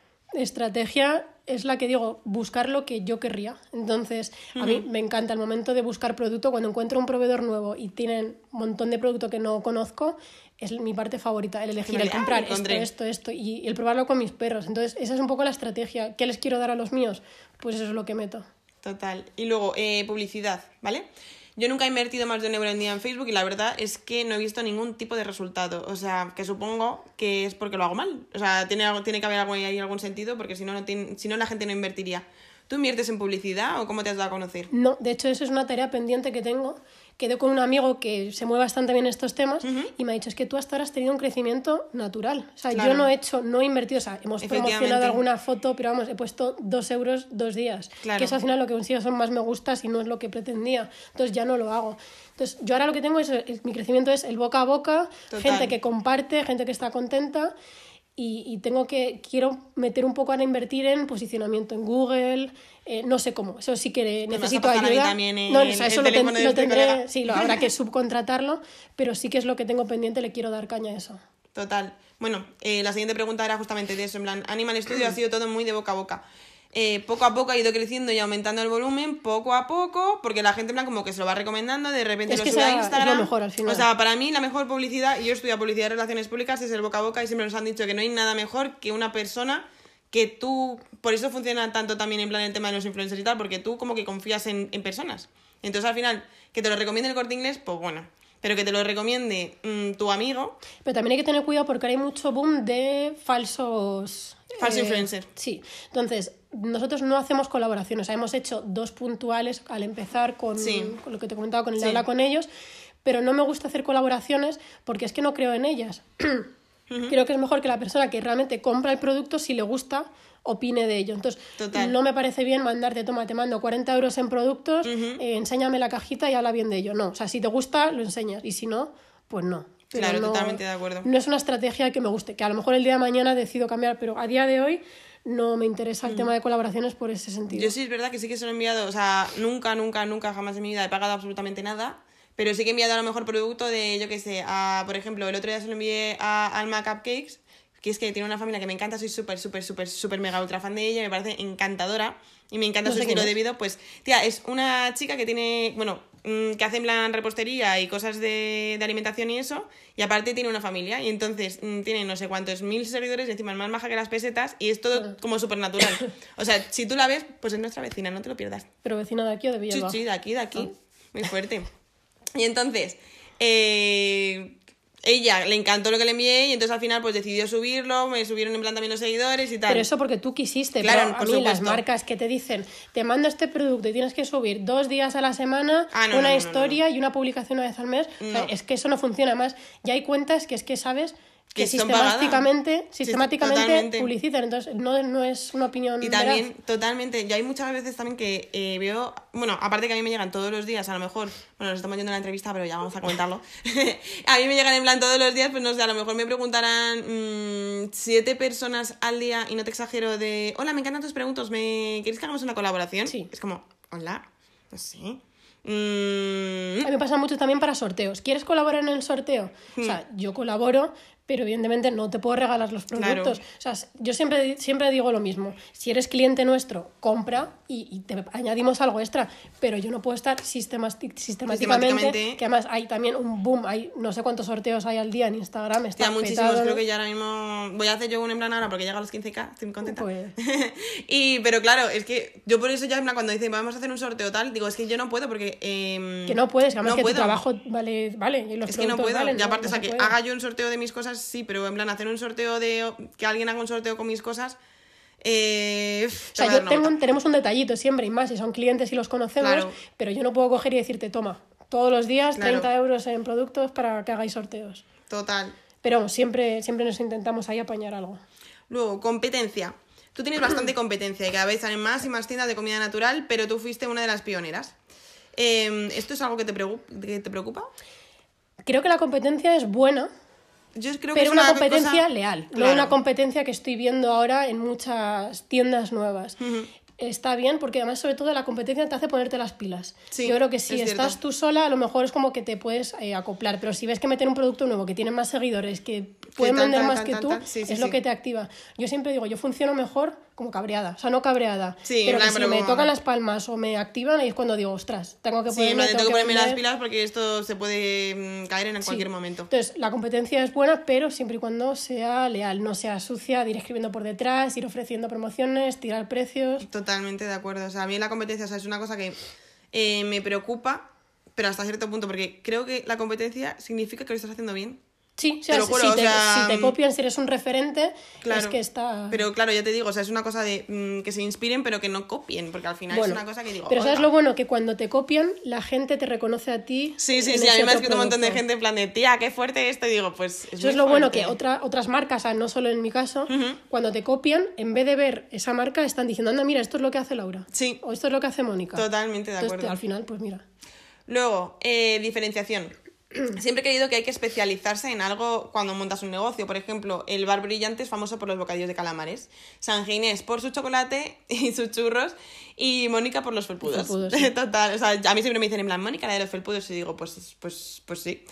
Estrategia es la que digo, buscar lo que yo querría. Entonces, a mí me encanta el momento de buscar producto. Cuando encuentro un proveedor nuevo y tienen un montón de producto que no conozco, es mi parte favorita, el elegir, el comprar esto y el probarlo con mis perros. Entonces, esa es un poco la estrategia. ¿Qué les quiero dar a los míos? Pues eso es lo que meto. Total. Y luego, publicidad, ¿vale? Yo nunca he invertido más de €1 en día en Facebook y la verdad es que no he visto ningún tipo de resultado. O sea, que supongo que es porque lo hago mal. O sea, tiene que haber ahí algún sentido porque si no la gente no invertiría. ¿Tú inviertes en publicidad o cómo te has dado a conocer? No, de hecho eso es una tarea pendiente que tengo. Quedé con un amigo que se mueve bastante bien en estos temas y me ha dicho, es que tú hasta ahora has tenido un crecimiento natural. O sea, claro. Yo no he invertido, o sea, hemos promocionado alguna foto, pero vamos, he puesto 2 euros 2 días. Claro. Que eso al final lo que consigo son más me gustas y no es lo que pretendía. Entonces ya no lo hago. Entonces yo ahora lo que tengo es, mi crecimiento es el boca a boca, total. Gente que comparte, gente que está contenta. Y quiero meter un poco a invertir en posicionamiento en Google, no sé cómo, eso sí que necesito ayuda. Eso lo tendré, sí, habrá que subcontratarlo, pero sí que es lo que tengo pendiente, le quiero dar caña a eso. Total. Bueno, la siguiente pregunta era justamente de eso, en plan, Animal Studio ha sido todo muy de boca a boca. Poco a poco ha ido creciendo y aumentando el volumen, poco a poco, porque la gente en plan como que se lo va recomendando, de repente lo sube a Instagram. Es lo mejor al final. O sea, para mí la mejor publicidad, y yo estudio publicidad y relaciones públicas, es el boca a boca y siempre nos han dicho que no hay nada mejor que una persona que tú... Por eso funciona tanto también en plan el tema de los influencers y tal, porque tú como que confías en personas. Entonces al final, que te lo recomiende el Corte Inglés, pues bueno... Pero que te lo recomiende tu amigo. Pero también hay que tener cuidado porque ahora hay mucho boom de falsos... Falso influencer. Sí. Entonces, nosotros no hacemos colaboraciones. O sea, hemos hecho 2 puntuales al empezar con lo que te comentaba, con el de hablar con ellos. Pero no me gusta hacer colaboraciones porque es que no creo en ellas. Creo que es mejor que la persona que realmente compra el producto, si le gusta, opine de ello. Entonces, no me parece bien mandarte, toma, te mando 40 euros en productos, enséñame la cajita y habla bien de ello. No, o sea, si te gusta, lo enseñas, y si no, pues no. Pero claro, totalmente de acuerdo. No es una estrategia que me guste, que a lo mejor el día de mañana decido cambiar, pero a día de hoy no me interesa el tema de colaboraciones por ese sentido. Yo sí es verdad que sí que se lo he enviado, o sea, nunca jamás en mi vida he pagado absolutamente nada, pero sí que he enviado a lo mejor producto de, yo qué sé, por ejemplo, el otro día se lo envié a Alma Cupcakes, que es que tiene una familia que me encanta, soy súper mega ultra fan de ella, me parece encantadora y me encanta su estilo de vida. Pues, tía, es una chica que tiene, bueno, que hace en plan repostería y cosas de alimentación y eso, y aparte tiene una familia, y entonces tiene no sé cuántos 1000 seguidores, y encima es más maja que las pesetas, y es todo como súper natural. O sea, si tú la ves, pues es nuestra vecina, no te lo pierdas. ¿Pero vecina de aquí o de Villalba? Sí, de aquí. Muy fuerte. Y entonces... ella le encantó lo que le envié y entonces al final pues decidió subirlo, me subieron en plan también los seguidores y tal. Pero eso porque tú quisiste, claro, pero a mí las marcas que te dicen, te mando este producto y tienes que subir 2 días a la semana, una historia y una publicación una vez al mes, o sea, es que eso no funciona más. Ya hay cuentas que es que sabes que sistemáticamente publicitan, entonces no es una opinión y también veraz. Totalmente, yo hay muchas veces también que veo, bueno, aparte que a mí me llegan todos los días, a lo mejor, bueno, nos estamos yendo a la entrevista, pero ya vamos a comentarlo. A mí me llegan en plan todos los días, pues no sé, a lo mejor me preguntarán 7 personas al día, y no te exagero, de hola, me encantan tus preguntas, ¿quieres que hagamos una colaboración? Sí. Es como, hola, no sé. A mí me pasa mucho también para sorteos. ¿Quieres colaborar en el sorteo? O sea, yo colaboro, pero evidentemente no te puedo regalar los productos. Claro. O sea, yo siempre digo lo mismo. Si eres cliente nuestro, compra y te añadimos algo extra. Pero yo no puedo estar sistemáticamente, que además hay también un boom, hay no sé cuántos sorteos hay al día en Instagram. Está muchísimos, petado. creo que ya ahora mismo voy a hacer yo un en plan ahora porque llega a los 15.000, estoy muy contenta. Pues... pero claro, es que yo por eso ya en plan cuando dicen vamos a hacer un sorteo tal, digo, es que yo no puedo porque... que no puedes, además no que puedo. Tu trabajo vale y los es que no puedo, valen, y aparte, no o sea, que haga yo un sorteo de mis cosas, sí, pero en plan hacer un sorteo que alguien haga un sorteo con mis cosas, o sea, tenemos un detallito siempre y más si son clientes y los conocemos, claro. Pero yo no puedo coger y decirte toma todos los días 30 euros en productos para que hagáis sorteos. Total. Pero vamos, siempre nos intentamos ahí apañar algo. Luego, competencia. Tú tienes bastante competencia y cada vez salen más y más tiendas de comida natural, pero tú fuiste una de las pioneras. ¿Esto es algo que te preocupa? Creo que la competencia es buena, Yo creo que pero es una competencia leal, Claro. no una competencia que estoy viendo ahora en muchas tiendas nuevas. Ujú. Está bien porque además sobre todo la competencia te hace ponerte las pilas. Sí, yo creo que si es estás cierto. tú sola a lo mejor es como que te puedes acoplar, pero si ves que meter un producto nuevo que tiene más seguidores, que pueden tal, vender tal, más tal, que tal, tú, tal. Sí, sí, es lo sí. que te activa. Yo siempre digo, yo funciono mejor como cabreada, o sea, no cabreada, Sí, pero en que plan, si me como- tocan las palmas o me activan ahí es cuando digo, ostras, tengo que Sí, en ponerme, plan, tengo que ponerme las vender. pilas porque esto se puede caer en Sí. cualquier momento. Entonces, la competencia es buena, pero siempre y cuando sea leal, no sea sucia, de ir escribiendo por detrás, ir ofreciendo promociones, tirar precios. Totalmente de acuerdo. O sea, a mí la competencia, o sea, es una cosa que me preocupa, pero hasta cierto punto, porque creo que la competencia significa que lo estás haciendo bien. Sí, o Te sea, lo juro, o sea, si te copian, si eres un referente, Claro. es que está... Pero claro, ya te digo, o sea, es una cosa de que se inspiren, pero que no copien, porque al final Bueno, es una cosa que digo. pero ¿sabes "Oiga". lo bueno? Que cuando te copian, la gente te reconoce a ti. Sí, sí, en sí, a ese mí me ha otro escrito un montón de producto. gente en plan de, tía, qué fuerte esto, y digo, pues Eso muy es lo bueno, que fuerte. otras marcas, o sea, no solo en mi caso, Ujú. cuando te copian, en vez de ver esa marca, están diciendo, anda, mira, esto es lo que hace Laura. Sí. O esto es lo que hace Mónica. Totalmente de Entonces, acuerdo. al final, pues mira. Luego, diferenciación. Siempre he creído que hay que especializarse en algo cuando montas un negocio. Por ejemplo, el Bar Brillante es famoso por los bocadillos de calamares, San Ginés por su chocolate y sus churros, y Mónica por los felpudos. Los felpudos, sí. Total, o sea, a mí siempre me dicen en plan, Mónica, la de los felpudos, y digo, pues sí.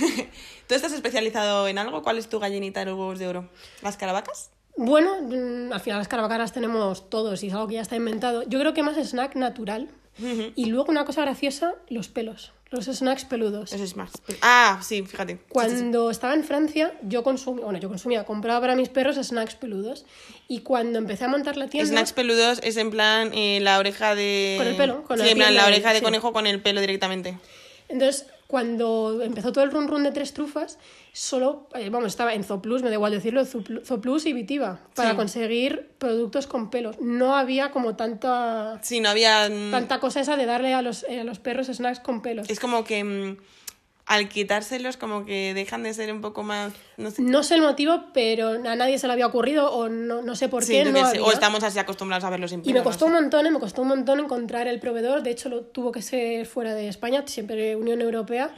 ¿Tú estás especializado en algo? ¿Cuál es tu gallinita de los huevos de oro? ¿Las carabacas? Bueno, al final las caravacaras las tenemos todos y es algo que ya está inventado. Yo creo que más snack natural. Y luego una cosa graciosa, los pelos. Los snacks peludos. Eso es más. Ah, sí, fíjate. Sí, sí, sí. Cuando estaba en Francia, yo consumía, compraba para mis perros snacks peludos. Y cuando empecé a montar la tienda... Snacks peludos es en plan la oreja de... Con el pelo, con sí, la en plan piel la de- oreja de sí. conejo con el pelo directamente. Entonces, cuando empezó todo el run de tres trufas, solo, estaba en Zooplus, me da igual decirlo, Zooplus y Vitiva, para Sí. conseguir productos con pelos. No había como tanta Sí, no había... cosa esa de darle a los perros snacks con pelos. Es como que al quitárselos como que dejan de ser un poco más... No sé. No sé el motivo, pero a nadie se le había ocurrido o no sé por Sí, qué yo no qué sé, había. o estamos así acostumbrados a verlos sin Y pelo, me no costó sé. me costó un montón encontrar el proveedor. De hecho, lo tuvo que ser fuera de España, siempre Unión Europea.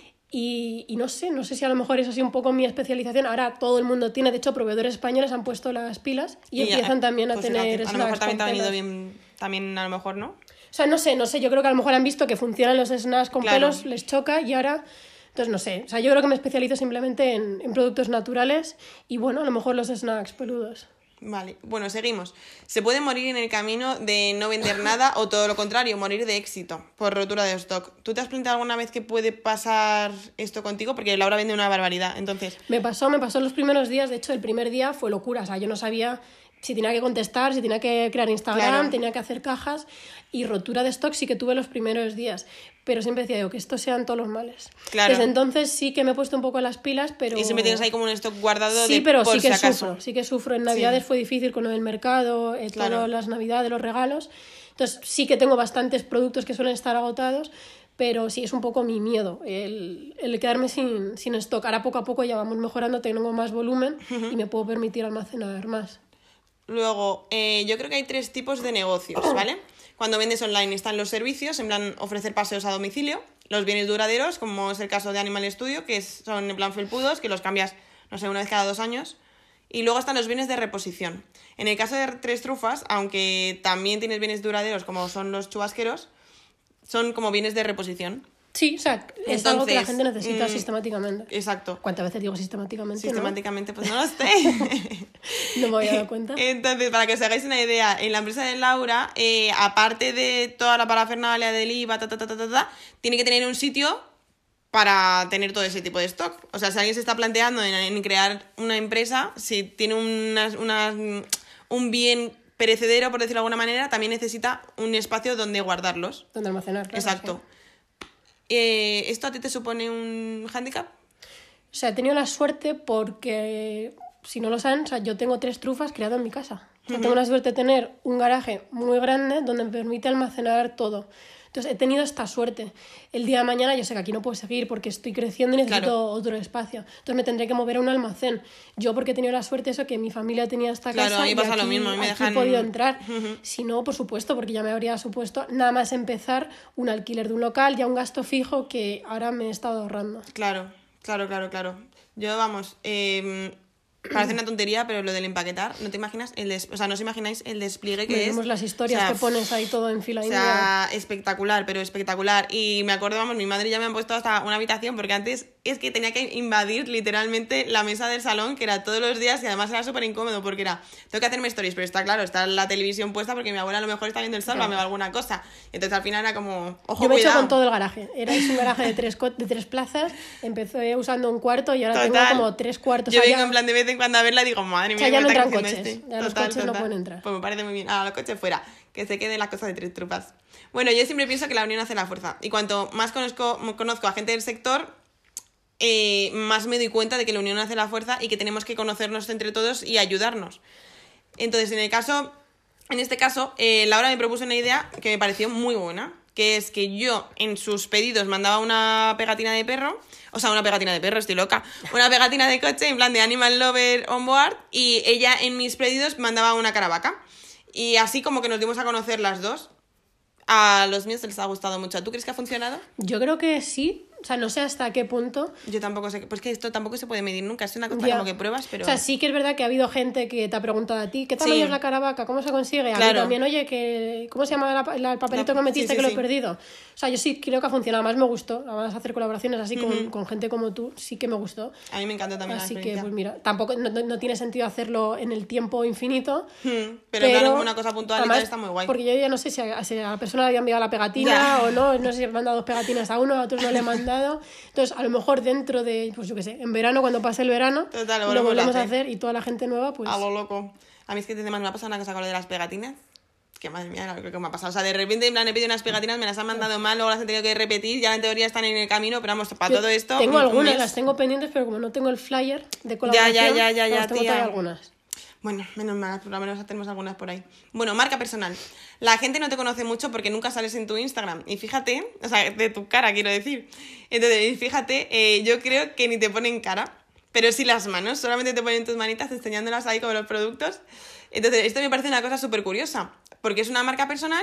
Y no sé si a lo mejor es así un poco mi especialización. Ahora todo el mundo tiene, de hecho, proveedores españoles han puesto las pilas y empiezan también a pues tener fíjate, a lo mejor snacks también te ha con venido pelos. bien, también a lo mejor, ¿no? O sea, no sé, yo creo que a lo mejor han visto que funcionan los snacks con Claro. pelos, les choca y ahora... Entonces, no sé, o sea, yo creo que me especializo simplemente en productos naturales y, bueno, a lo mejor los snacks peludos. Vale, bueno, seguimos. ¿Se puede morir en el camino de no vender nada o todo lo contrario, morir de éxito por rotura de stock? ¿Tú te has planteado alguna vez que puede pasar esto contigo? Porque Laura vende una barbaridad, entonces... Me pasó los primeros días, de hecho, el primer día fue locura, o sea, yo no sabía si tenía que contestar, si tenía que crear Instagram, Claro. tenía que hacer cajas y rotura de stock sí que tuve los primeros días, pero siempre decía yo que estos sean todos los males. Claro. Desde entonces sí que me he puesto un poco las pilas, pero... Y siempre tienes ahí como un stock guardado Sí, de pero por sí que si acaso. sí que sufro. En Navidades fue difícil con lo del mercado, Claro. todas las Navidades, los regalos. Entonces sí que tengo bastantes productos que suelen estar agotados, pero sí es un poco mi miedo, el quedarme sin stock. Ahora poco a poco ya vamos mejorando, tengo más volumen y me puedo permitir almacenar más. Luego, yo creo que hay 3 tipos de negocios, ¿vale? Cuando vendes online están los servicios, en plan ofrecer paseos a domicilio, los bienes duraderos, como es el caso de Animal Studio, que son en plan felpudos, que los cambias, no sé, una vez cada 2 años. Y luego están los bienes de reposición. En el caso de Tres Trufas, aunque también tienes bienes duraderos, como son los chubasqueros, son como bienes de reposición. Sí, o sea, es algo que la Entonces, gente necesita sistemáticamente. Exacto. ¿Cuántas veces digo sistemáticamente? Sistemáticamente, pues no lo sé. No me había dado cuenta. Entonces, para que os hagáis una idea, en la empresa de Laura, aparte de toda la parafernalia del IVA, tiene que tener un sitio para tener todo ese tipo de stock. O sea, si alguien se está planteando en crear una empresa, si tiene un bien perecedero, por decirlo de alguna manera, también necesita un espacio donde guardarlos. Donde almacenar, claro. Exacto. Sí. ¿Esto a ti te supone un hándicap? O sea, he tenido la suerte porque, si no lo saben, o sea, yo tengo 3 trufas creadas en mi casa. O sea, tengo la suerte de tener un garaje muy grande donde me permite almacenar todo. Entonces, he tenido esta suerte. El día de mañana yo sé que aquí no puedo seguir porque estoy creciendo y necesito otro espacio. Entonces, me tendré que mover a un almacén. Yo, porque he tenido la suerte eso, que mi familia tenía esta casa a mí pasa y aquí, lo mismo. A mí me dejan... he podido entrar. Si no, por supuesto, porque ya me habría supuesto nada más empezar un alquiler de un local, ya un gasto fijo que ahora me he estado ahorrando. Claro. Yo, vamos... Parece una tontería, pero lo del empaquetar, no te imaginas no os imagináis el despliegue que Vemos las historias que pones ahí todo en fila india. O sea, espectacular, pero espectacular. Y me acuerdo, vamos, mi madre ya me han puesto hasta una habitación, porque antes es que tenía que invadir literalmente la mesa del salón, que era todos los días, y además era súper incómodo, porque era, tengo que hacerme stories, pero está claro, está la televisión puesta, porque mi abuela a lo mejor está viendo el Sálvame o alguna cosa. Entonces al final era como, ojo, yo me he cuidado. hecho con todo el garaje. Es un garaje de tres plazas, empecé usando un cuarto y ahora tengo como 3 cuartos. Yo vengo en plan de vez en cuando a verla y digo, madre mía, ya no entran coches. Ya los coches no pueden entrar. Pues me parece muy bien. Los coches fuera. Que se quede la cosa de 3 trupas. Bueno, yo siempre pienso que la unión hace la fuerza. Y cuanto más conozco a gente del sector, más me doy cuenta de que la unión hace la fuerza y que tenemos que conocernos entre todos y ayudarnos. Entonces, en este caso, Laura me propuso una idea que me pareció muy buena, que es que yo en sus pedidos mandaba una pegatina de perro, estoy loca, una pegatina de coche en plan de Animal Lover on board, y ella en mis pedidos mandaba una caravaca. Y así como que nos dimos a conocer las dos. A los míos les ha gustado mucho. ¿Tú crees que ha funcionado? Yo creo que sí. O sea, no sé hasta qué punto. Yo tampoco sé. Pues que esto tampoco se puede medir nunca. Es una cosa como que pruebas, pero... O sea, sí que es verdad que ha habido gente que te ha preguntado a ti, ¿qué tamaño es la caravaca? ¿Cómo se consigue? A mí también, oye, ¿cómo se llama el papelito que metiste que lo he perdido? O sea, yo sí creo que ha funcionado. Además me gustó. Además hacer colaboraciones así con gente como tú, sí que me gustó. A mí me encantó también así la que, pues mira, tampoco no tiene sentido hacerlo en el tiempo infinito. Pero claro, como una cosa puntual además, y tal está muy guay. Porque yo ya no sé si a la persona le había enviado la pegatina o no. No sé si he mandado 2 pegatinas a uno, a otros no le he mandado. Entonces, a lo mejor dentro de, pues yo qué sé, en verano, cuando pase el verano, lo volvemos a hacer y toda la gente nueva, pues... A lo loco. A mí es que además me ha pasado una cosa con lo de las pegatinas. Que madre mía, creo que me ha pasado. O sea, de repente en plan he pedido unas pegatinas, me las han mandado mal, luego las he tenido que repetir, ya en teoría están en el camino, pero vamos, para todo esto... Tengo algunas, las tengo pendientes, pero como no tengo el flyer de colaboración, ya, tengo todavía algunas. Bueno, menos mal, por lo menos tenemos algunas por ahí. Bueno, marca personal. La gente no te conoce mucho porque nunca sales en tu Instagram. Y fíjate, o sea, de tu cara quiero decir. Entonces, fíjate, yo creo que ni te ponen cara, pero sí las manos. Solamente te ponen tus manitas enseñándolas ahí como los productos. Entonces, esto me parece una cosa súper curiosa. Porque es una marca personal,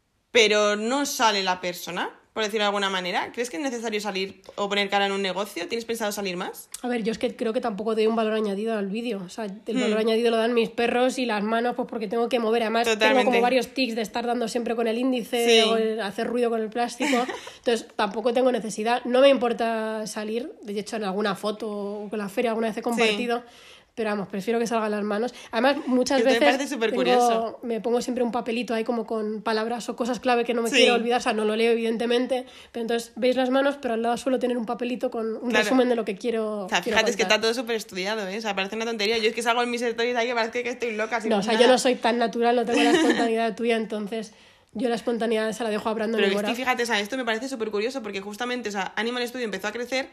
pero no sale la persona, por decirlo de alguna manera. ¿Crees que es necesario salir o poner cara en un negocio? ¿Tienes pensado salir más? A ver, yo es que creo que tampoco doy un valor añadido al vídeo. O sea, el valor añadido lo dan mis perros y las manos, pues porque tengo que mover. Además, tengo como varios tics de estar dando siempre con el índice o hacer ruido con el plástico. Entonces, tampoco tengo necesidad. No me importa salir. De hecho, en alguna foto o con la feria alguna vez he compartido... Pero vamos, prefiero que salgan las manos. Además, muchas veces me parece súper curioso. Me pongo siempre un papelito ahí como con palabras o cosas clave que no me quiero olvidar. O sea, no lo leo evidentemente, pero entonces veis las manos, pero al lado suelo tener un papelito con un resumen de lo que quiero. O sea, fíjate, es que está todo súper estudiado, ¿eh? O sea, parece una tontería. Yo es que salgo en mis stories ahí que parece que estoy loca. No, o sea, yo no soy tan natural, no tengo la espontaneidad tuya, entonces... Yo la espontaneidad se la dejo a Brandon Pero y Mora. Es que fíjate, o sea, esto me parece súper curioso porque justamente, o sea, Animal Studio empezó a crecer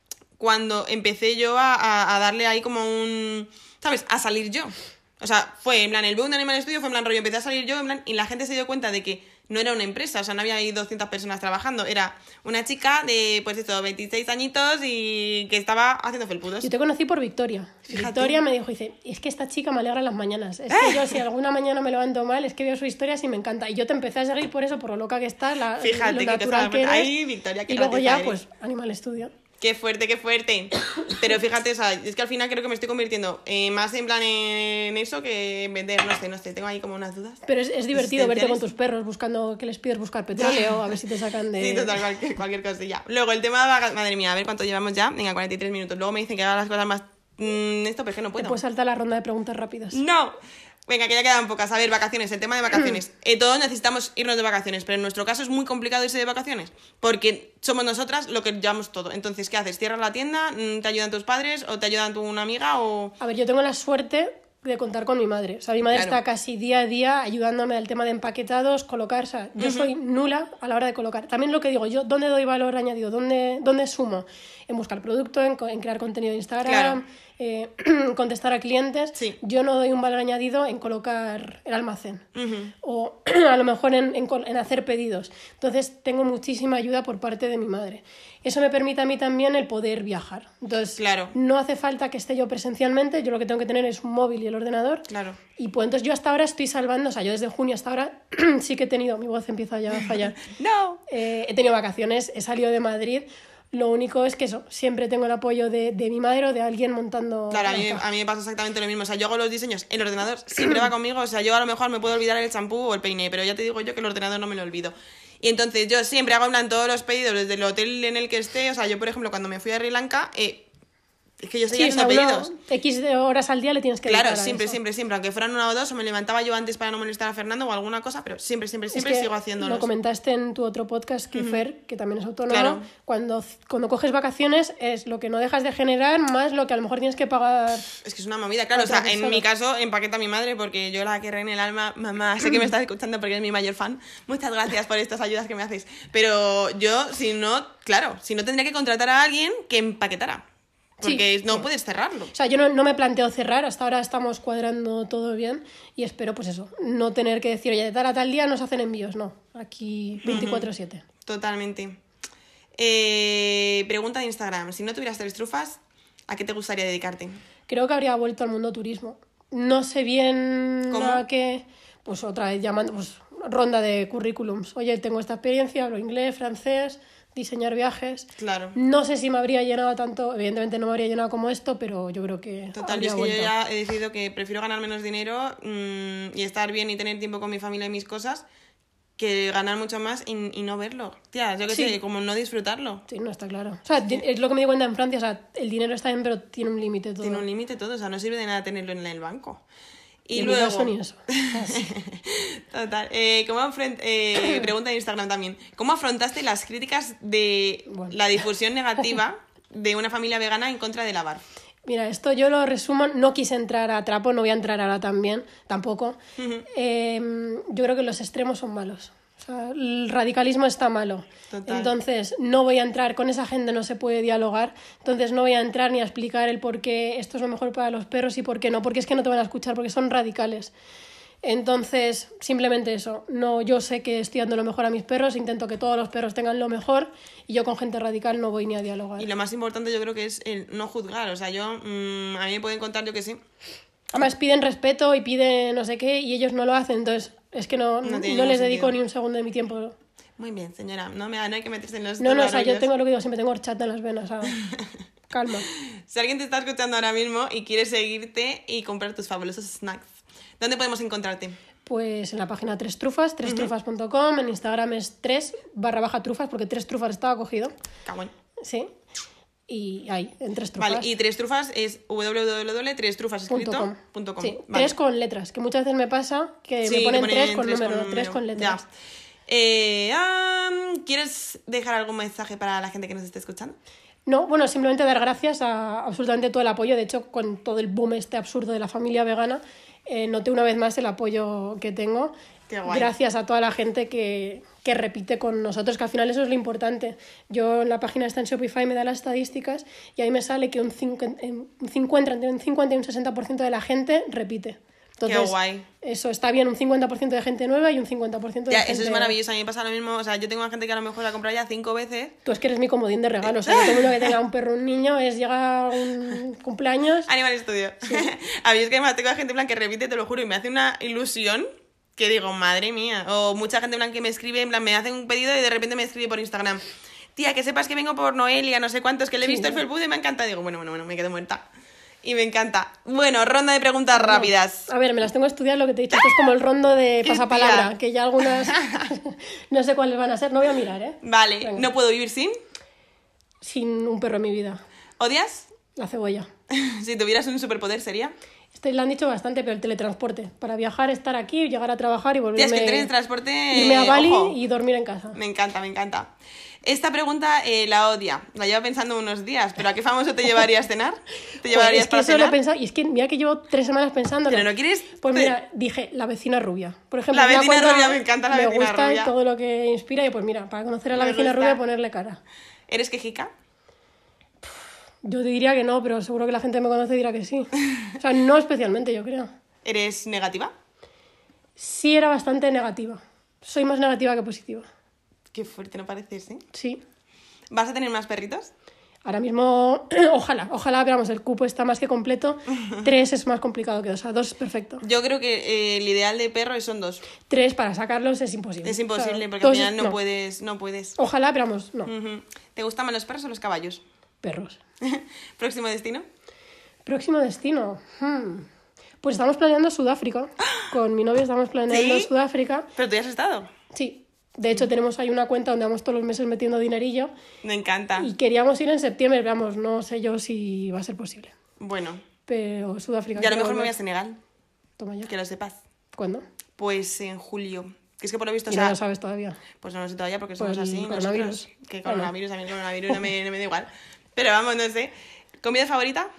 cuando empecé yo a darle ahí como un... ¿Sabes? A salir yo. O sea, fue en plan, el boom de Animal Studio fue en plan rollo, empecé a salir yo, en plan, y la gente se dio cuenta de que no era una empresa, o sea, no había ahí 200 personas trabajando, era una chica de, pues esto, 26 añitos y que estaba haciendo felpudos. Yo te conocí por Victoria. Fíjate. Victoria me dijo, dice, es que esta chica me alegra las mañanas. Es que yo si alguna mañana me levanto mal, es que veo su historia y me encanta. Y yo te empecé a seguir por eso, por lo loca que estás, fíjate, lo natural que eres. Ahí, Victoria, que y luego ya, pues, Animal Studio. Qué fuerte, qué fuerte. Pero fíjate, o sea, es que al final creo que me estoy convirtiendo más en plan en eso que en vender, no sé, tengo ahí como unas dudas. Pero es divertido verte con tus perros buscando, que les pides buscar petróleo, a ver si te sacan de... Sí, total, cualquier cosilla. Luego, el tema de... Madre mía, a ver cuánto llevamos ya. Venga, 43 minutos. Luego me dicen que haga las cosas más... esto, pero es que no puedo. Te puedes saltar la ronda de preguntas rápidas. ¡No! Venga, que ya quedan pocas. A ver, vacaciones, el tema de vacaciones. Todos necesitamos irnos de vacaciones, pero en nuestro caso es muy complicado irse de vacaciones, porque somos nosotras lo que llevamos todo. Entonces, ¿qué haces? ¿Cierras la tienda? ¿Te ayudan tus padres? ¿O te ayudan una amiga? O... A ver, yo tengo la suerte de contar con mi madre. O sea, mi madre está casi día a día ayudándome al tema de empaquetados, colocar. O sea, yo soy nula a la hora de colocar. También lo que digo, yo, ¿dónde doy valor añadido? ¿Dónde sumo? En buscar producto, en crear contenido de Instagram, contestar a clientes, Sí. yo no doy un valor añadido en colocar el almacén o a lo mejor en hacer pedidos. Entonces tengo muchísima ayuda por parte de mi madre. Eso me permite a mí también el poder viajar. Entonces Claro. no hace falta que esté yo presencialmente, yo lo que tengo que tener es un móvil y el ordenador. Claro. Y pues entonces yo hasta ahora estoy salvando, o sea, yo desde junio hasta ahora sí que he tenido, mi voz empieza ya a fallar. No. He tenido vacaciones, he salido de Madrid. Lo único es que eso, siempre tengo el apoyo de mi madre o de alguien montando. Claro, a mí me pasa exactamente lo mismo. O sea, yo hago los diseños, el ordenador siempre va conmigo. O sea, yo a lo mejor me puedo olvidar el champú o el peine, pero ya te digo yo que el ordenador no me lo olvido. Y entonces yo siempre hago en plan todos los pedidos desde el hotel en el que esté. O sea, yo por ejemplo cuando me fui a Sri Lanka, es que yo seguía haciendo pedidos. X de horas al día le tienes que Claro, dedicar a siempre, eso. siempre, aunque fueran 1 o 2, o me levantaba yo antes para no molestar a Fernando o alguna cosa, pero siempre Es que sigo haciéndolos. lo comentaste en tu otro podcast, que Fer, que también es autónomo, Claro. cuando coges vacaciones es lo que no dejas de generar más lo que a lo mejor tienes que pagar. Es que es una movida, claro. O sea, en mi caso empaqueta a mi madre porque yo la querré en el alma. Mamá, sé que me estás escuchando porque eres mi mayor fan. Muchas gracias por estas ayudas que me haces. Pero yo, si no tendría que contratar a alguien que empaquetara. Porque no puedes cerrarlo. O sea, yo no me planteo cerrar, hasta ahora estamos cuadrando todo bien y espero, pues eso, no tener que decir, oye, de tal a tal día nos hacen envíos, no, aquí 24/7. Totalmente. Pregunta de Instagram. Si no tuvieras 3 trufas, ¿a qué te gustaría dedicarte? Creo que habría vuelto al mundo turismo. No sé bien ¿Cómo? a qué, pues otra vez llamando, pues ronda de currículums. Oye, tengo esta experiencia, hablo inglés, francés, diseñar viajes. Claro. No sé si me habría llenado tanto, evidentemente no me habría llenado como esto, pero yo creo que Total, habría es que vuelto. yo ya he decidido que prefiero ganar menos dinero y estar bien y tener tiempo con mi familia y mis cosas que ganar mucho más y no verlo. Tía, yo que Sí. sé, como no disfrutarlo. Sí, no está claro. O sea, es lo que me di cuenta en Francia, o sea, el dinero está bien, pero tiene un límite todo. Tiene un límite todo, o sea, no sirve de nada tenerlo en el banco. Y En mi luego... caso ni eso. Así. Total. Pregunta en Instagram también. ¿Cómo afrontaste las críticas de Bueno. la difusión negativa de una familia vegana en contra de la barf? Mira, esto yo lo resumo, no quise entrar a trapo, no voy a entrar ahora también, tampoco. Yo creo que los extremos son malos. O sea, el radicalismo está malo. Total. Entonces, no voy a entrar, con esa gente no se puede dialogar, entonces no voy a entrar ni a explicar el por qué esto es lo mejor para los perros y por qué no, porque es que no te van a escuchar, porque son radicales. Entonces, simplemente eso. No, yo sé que estoy dando lo mejor a mis perros, intento que todos los perros tengan lo mejor y yo con gente radical no voy ni a dialogar. Y lo más importante yo creo que es el no juzgar. O sea, a mí me pueden contar, yo que sé. Además piden respeto y piden no sé qué y ellos no lo hacen, entonces es que no tiene les ningún dedico sentido. ni un segundo de mi tiempo. Muy bien, señora, no hay que meterse en los No, o sea, yo rollos. tengo lo que digo, siempre tengo horchata en las venas, ¿sabes? Calma. Si alguien te está escuchando ahora mismo y quiere seguirte y comprar tus fabulosos snacks, ¿dónde podemos encontrarte? Pues en la página 3 trufas, 3trufas.com, en Instagram es 3/trufas, porque 3 trufas estaba cogido, Cagüen. sí, y ahí, en 3 trufas. Vale, y 3 trufas es www.3trufas.com. Sí, Vale. 3 con letras, que muchas veces me pasa que Sí, me ponen que 3 con tres número, 3 con letras. Ya. ¿Quieres dejar algún mensaje para la gente que nos esté escuchando? No, bueno, simplemente dar gracias a absolutamente todo el apoyo. De hecho, con todo el boom este absurdo de la familia vegana, noté una vez más el apoyo que tengo. Qué guay. Gracias a toda la gente que repite con nosotros, que al final eso es lo importante. Yo en la página está en Shopify, me da las estadísticas y ahí me sale que entre un 50 y un 60% de la gente repite. Entonces, Qué guay. Eso está bien, un 50% de gente nueva y un 50% de Ya, gente... eso es maravilloso. A mí me pasa lo mismo. O sea, yo tengo una gente que a lo mejor la compra ya 5 veces. Tú es que eres mi comodín de regalos. O sea, todo el mundo que tenga un perro o un niño es llega un cumpleaños. Animal Studio. A mí es que además tengo gente en plan que repite, te lo juro, y me hace una ilusión que digo, madre mía. O mucha gente en plan que me escribe, en plan, me hace un pedido y de repente me escribe por Instagram. Tía, que sepas que vengo por Noelia, no sé cuántos, que le he visto el felpudo y me encanta. Digo, bueno, me quedo muerta. Y me encanta. Bueno, ronda de preguntas rápidas. A ver, me las tengo que estudiar, lo que te he dicho. Esto es como el rondo de ¡Qué pasapalabra, tía! que ya algunas no sé cuáles van a ser. No voy a mirar, ¿eh? Vale, Venga. no puedo vivir sin. Sin un perro en mi vida. ¿Odias? La cebolla. Si tuvieras un superpoder sería. Este lo han dicho bastante, pero el teletransporte. Para viajar, estar aquí, llegar a trabajar y Tía, volverme... es que el tren de transporte. irme a Bali ojo. y dormir en casa. Me encanta, me encanta. Esta pregunta la odia. La llevo pensando unos días. ¿Pero a qué famoso te llevarías a cenar? ¿Te Pues llevarías es que para eso lo he cenar? pensado, y es que mira que llevo 3 semanas pensándolo. ¿Pero no quieres? Pues mira, dije, la vecina rubia. Por ejemplo, La me vecina acuerdo- rubia, me encanta la me vecina gusta rubia. todo lo que inspira y pues mira, para conocer a la Me vecina gusta. rubia ponerle cara. ¿Eres quejica? Yo te diría que no, pero seguro que la gente que me conoce dirá que sí. O sea, no especialmente, yo creo. ¿Eres negativa? Sí, era bastante negativa. Soy más negativa que positiva. Qué fuerte, ¿no pareces, eh? Sí. ¿Vas a tener más perritos? Ahora mismo, ojalá, pero vamos, el cupo está más que completo. 3 es más complicado que 2, o sea, 2 es perfecto. Yo creo que el ideal de perro son 2. 3 para sacarlos es imposible. Es imposible, o sea, porque al final no puedes. Ojalá, pero vamos, no. ¿Te gustan más los perros o los caballos? Perros. ¿Próximo destino? Próximo destino. Pues estamos planeando Sudáfrica. Con mi novio estamos planeando ¿Sí? Sudáfrica. ¿Pero tú ya has estado? Sí. De hecho, tenemos ahí una cuenta donde vamos todos los meses metiendo dinerillo. Me encanta. Y queríamos ir en septiembre, pero vamos, no sé yo si va a ser posible. Bueno. Pero Sudáfrica... Ya a lo mejor me voy a Senegal. Toma ya. Que lo sepas. ¿Cuándo? Pues en julio. Que es que por lo visto... Y no lo sabes todavía. Pues no lo sé todavía porque somos Pues así. coronavirus. Nosotros. Que coronavirus, a mí el coronavirus no me da igual. Pero vamos, no sé. ¿Comida favorita?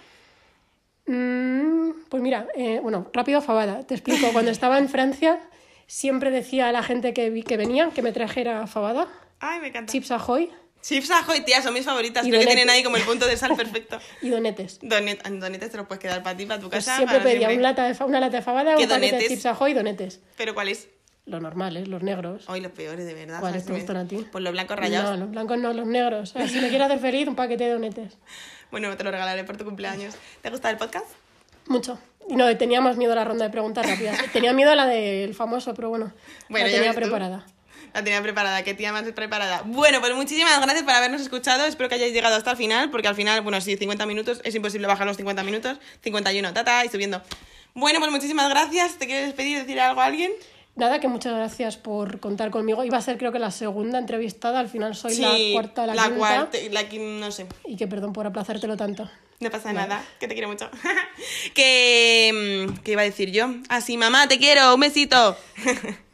Pues mira, bueno, rápido fabada. Te explico. Cuando estaba en Francia, siempre decía a la gente que venía que me trajera fabada. Ay, me encanta. Chips Ahoy. Chips Ahoy, tía, son mis favoritas. Y Creo que donetes. tienen ahí como el punto de sal perfecto. Y donetes. Donetes te los puedes quedar para ti, para tu casa. Siempre para pedía siempre. una lata de fabada, ¿Qué un paquete de donetes? Chips Ahoy y donetes. ¿Pero cuáles? Los normales, los negros. Hoy los peores, de verdad. ¿Cuáles ¿sabes? te gustan a ti? Pues los blancos rayados. No, los blancos no, los negros. O sea, si me quieres hacer feliz, un paquete de donetes. Bueno, te lo regalaré por tu cumpleaños. ¿Te gusta el podcast? Mucho. Y no, tenía más miedo a la ronda de preguntas rápidas. Tenía miedo a la del famoso, pero bueno, Bueno, la ya tenía ves tú. preparada. La tenía preparada, qué tía más preparada. Bueno, pues muchísimas gracias por habernos escuchado. Espero que hayáis llegado hasta el final, porque al final, bueno, sí, 50 minutos, es imposible bajar los 50 minutos. 51, y subiendo. Bueno, pues muchísimas gracias. ¿Te quieres despedir, decir algo a alguien? Nada, que muchas gracias por contar conmigo. Iba a ser creo que la segunda entrevistada, al final soy la cuarta, la quinta. La quinta, no sé. Y que perdón por aplazártelo tanto. No pasa nada, que te quiero mucho. ¿Qué iba a decir yo? Así, mamá, te quiero, un besito.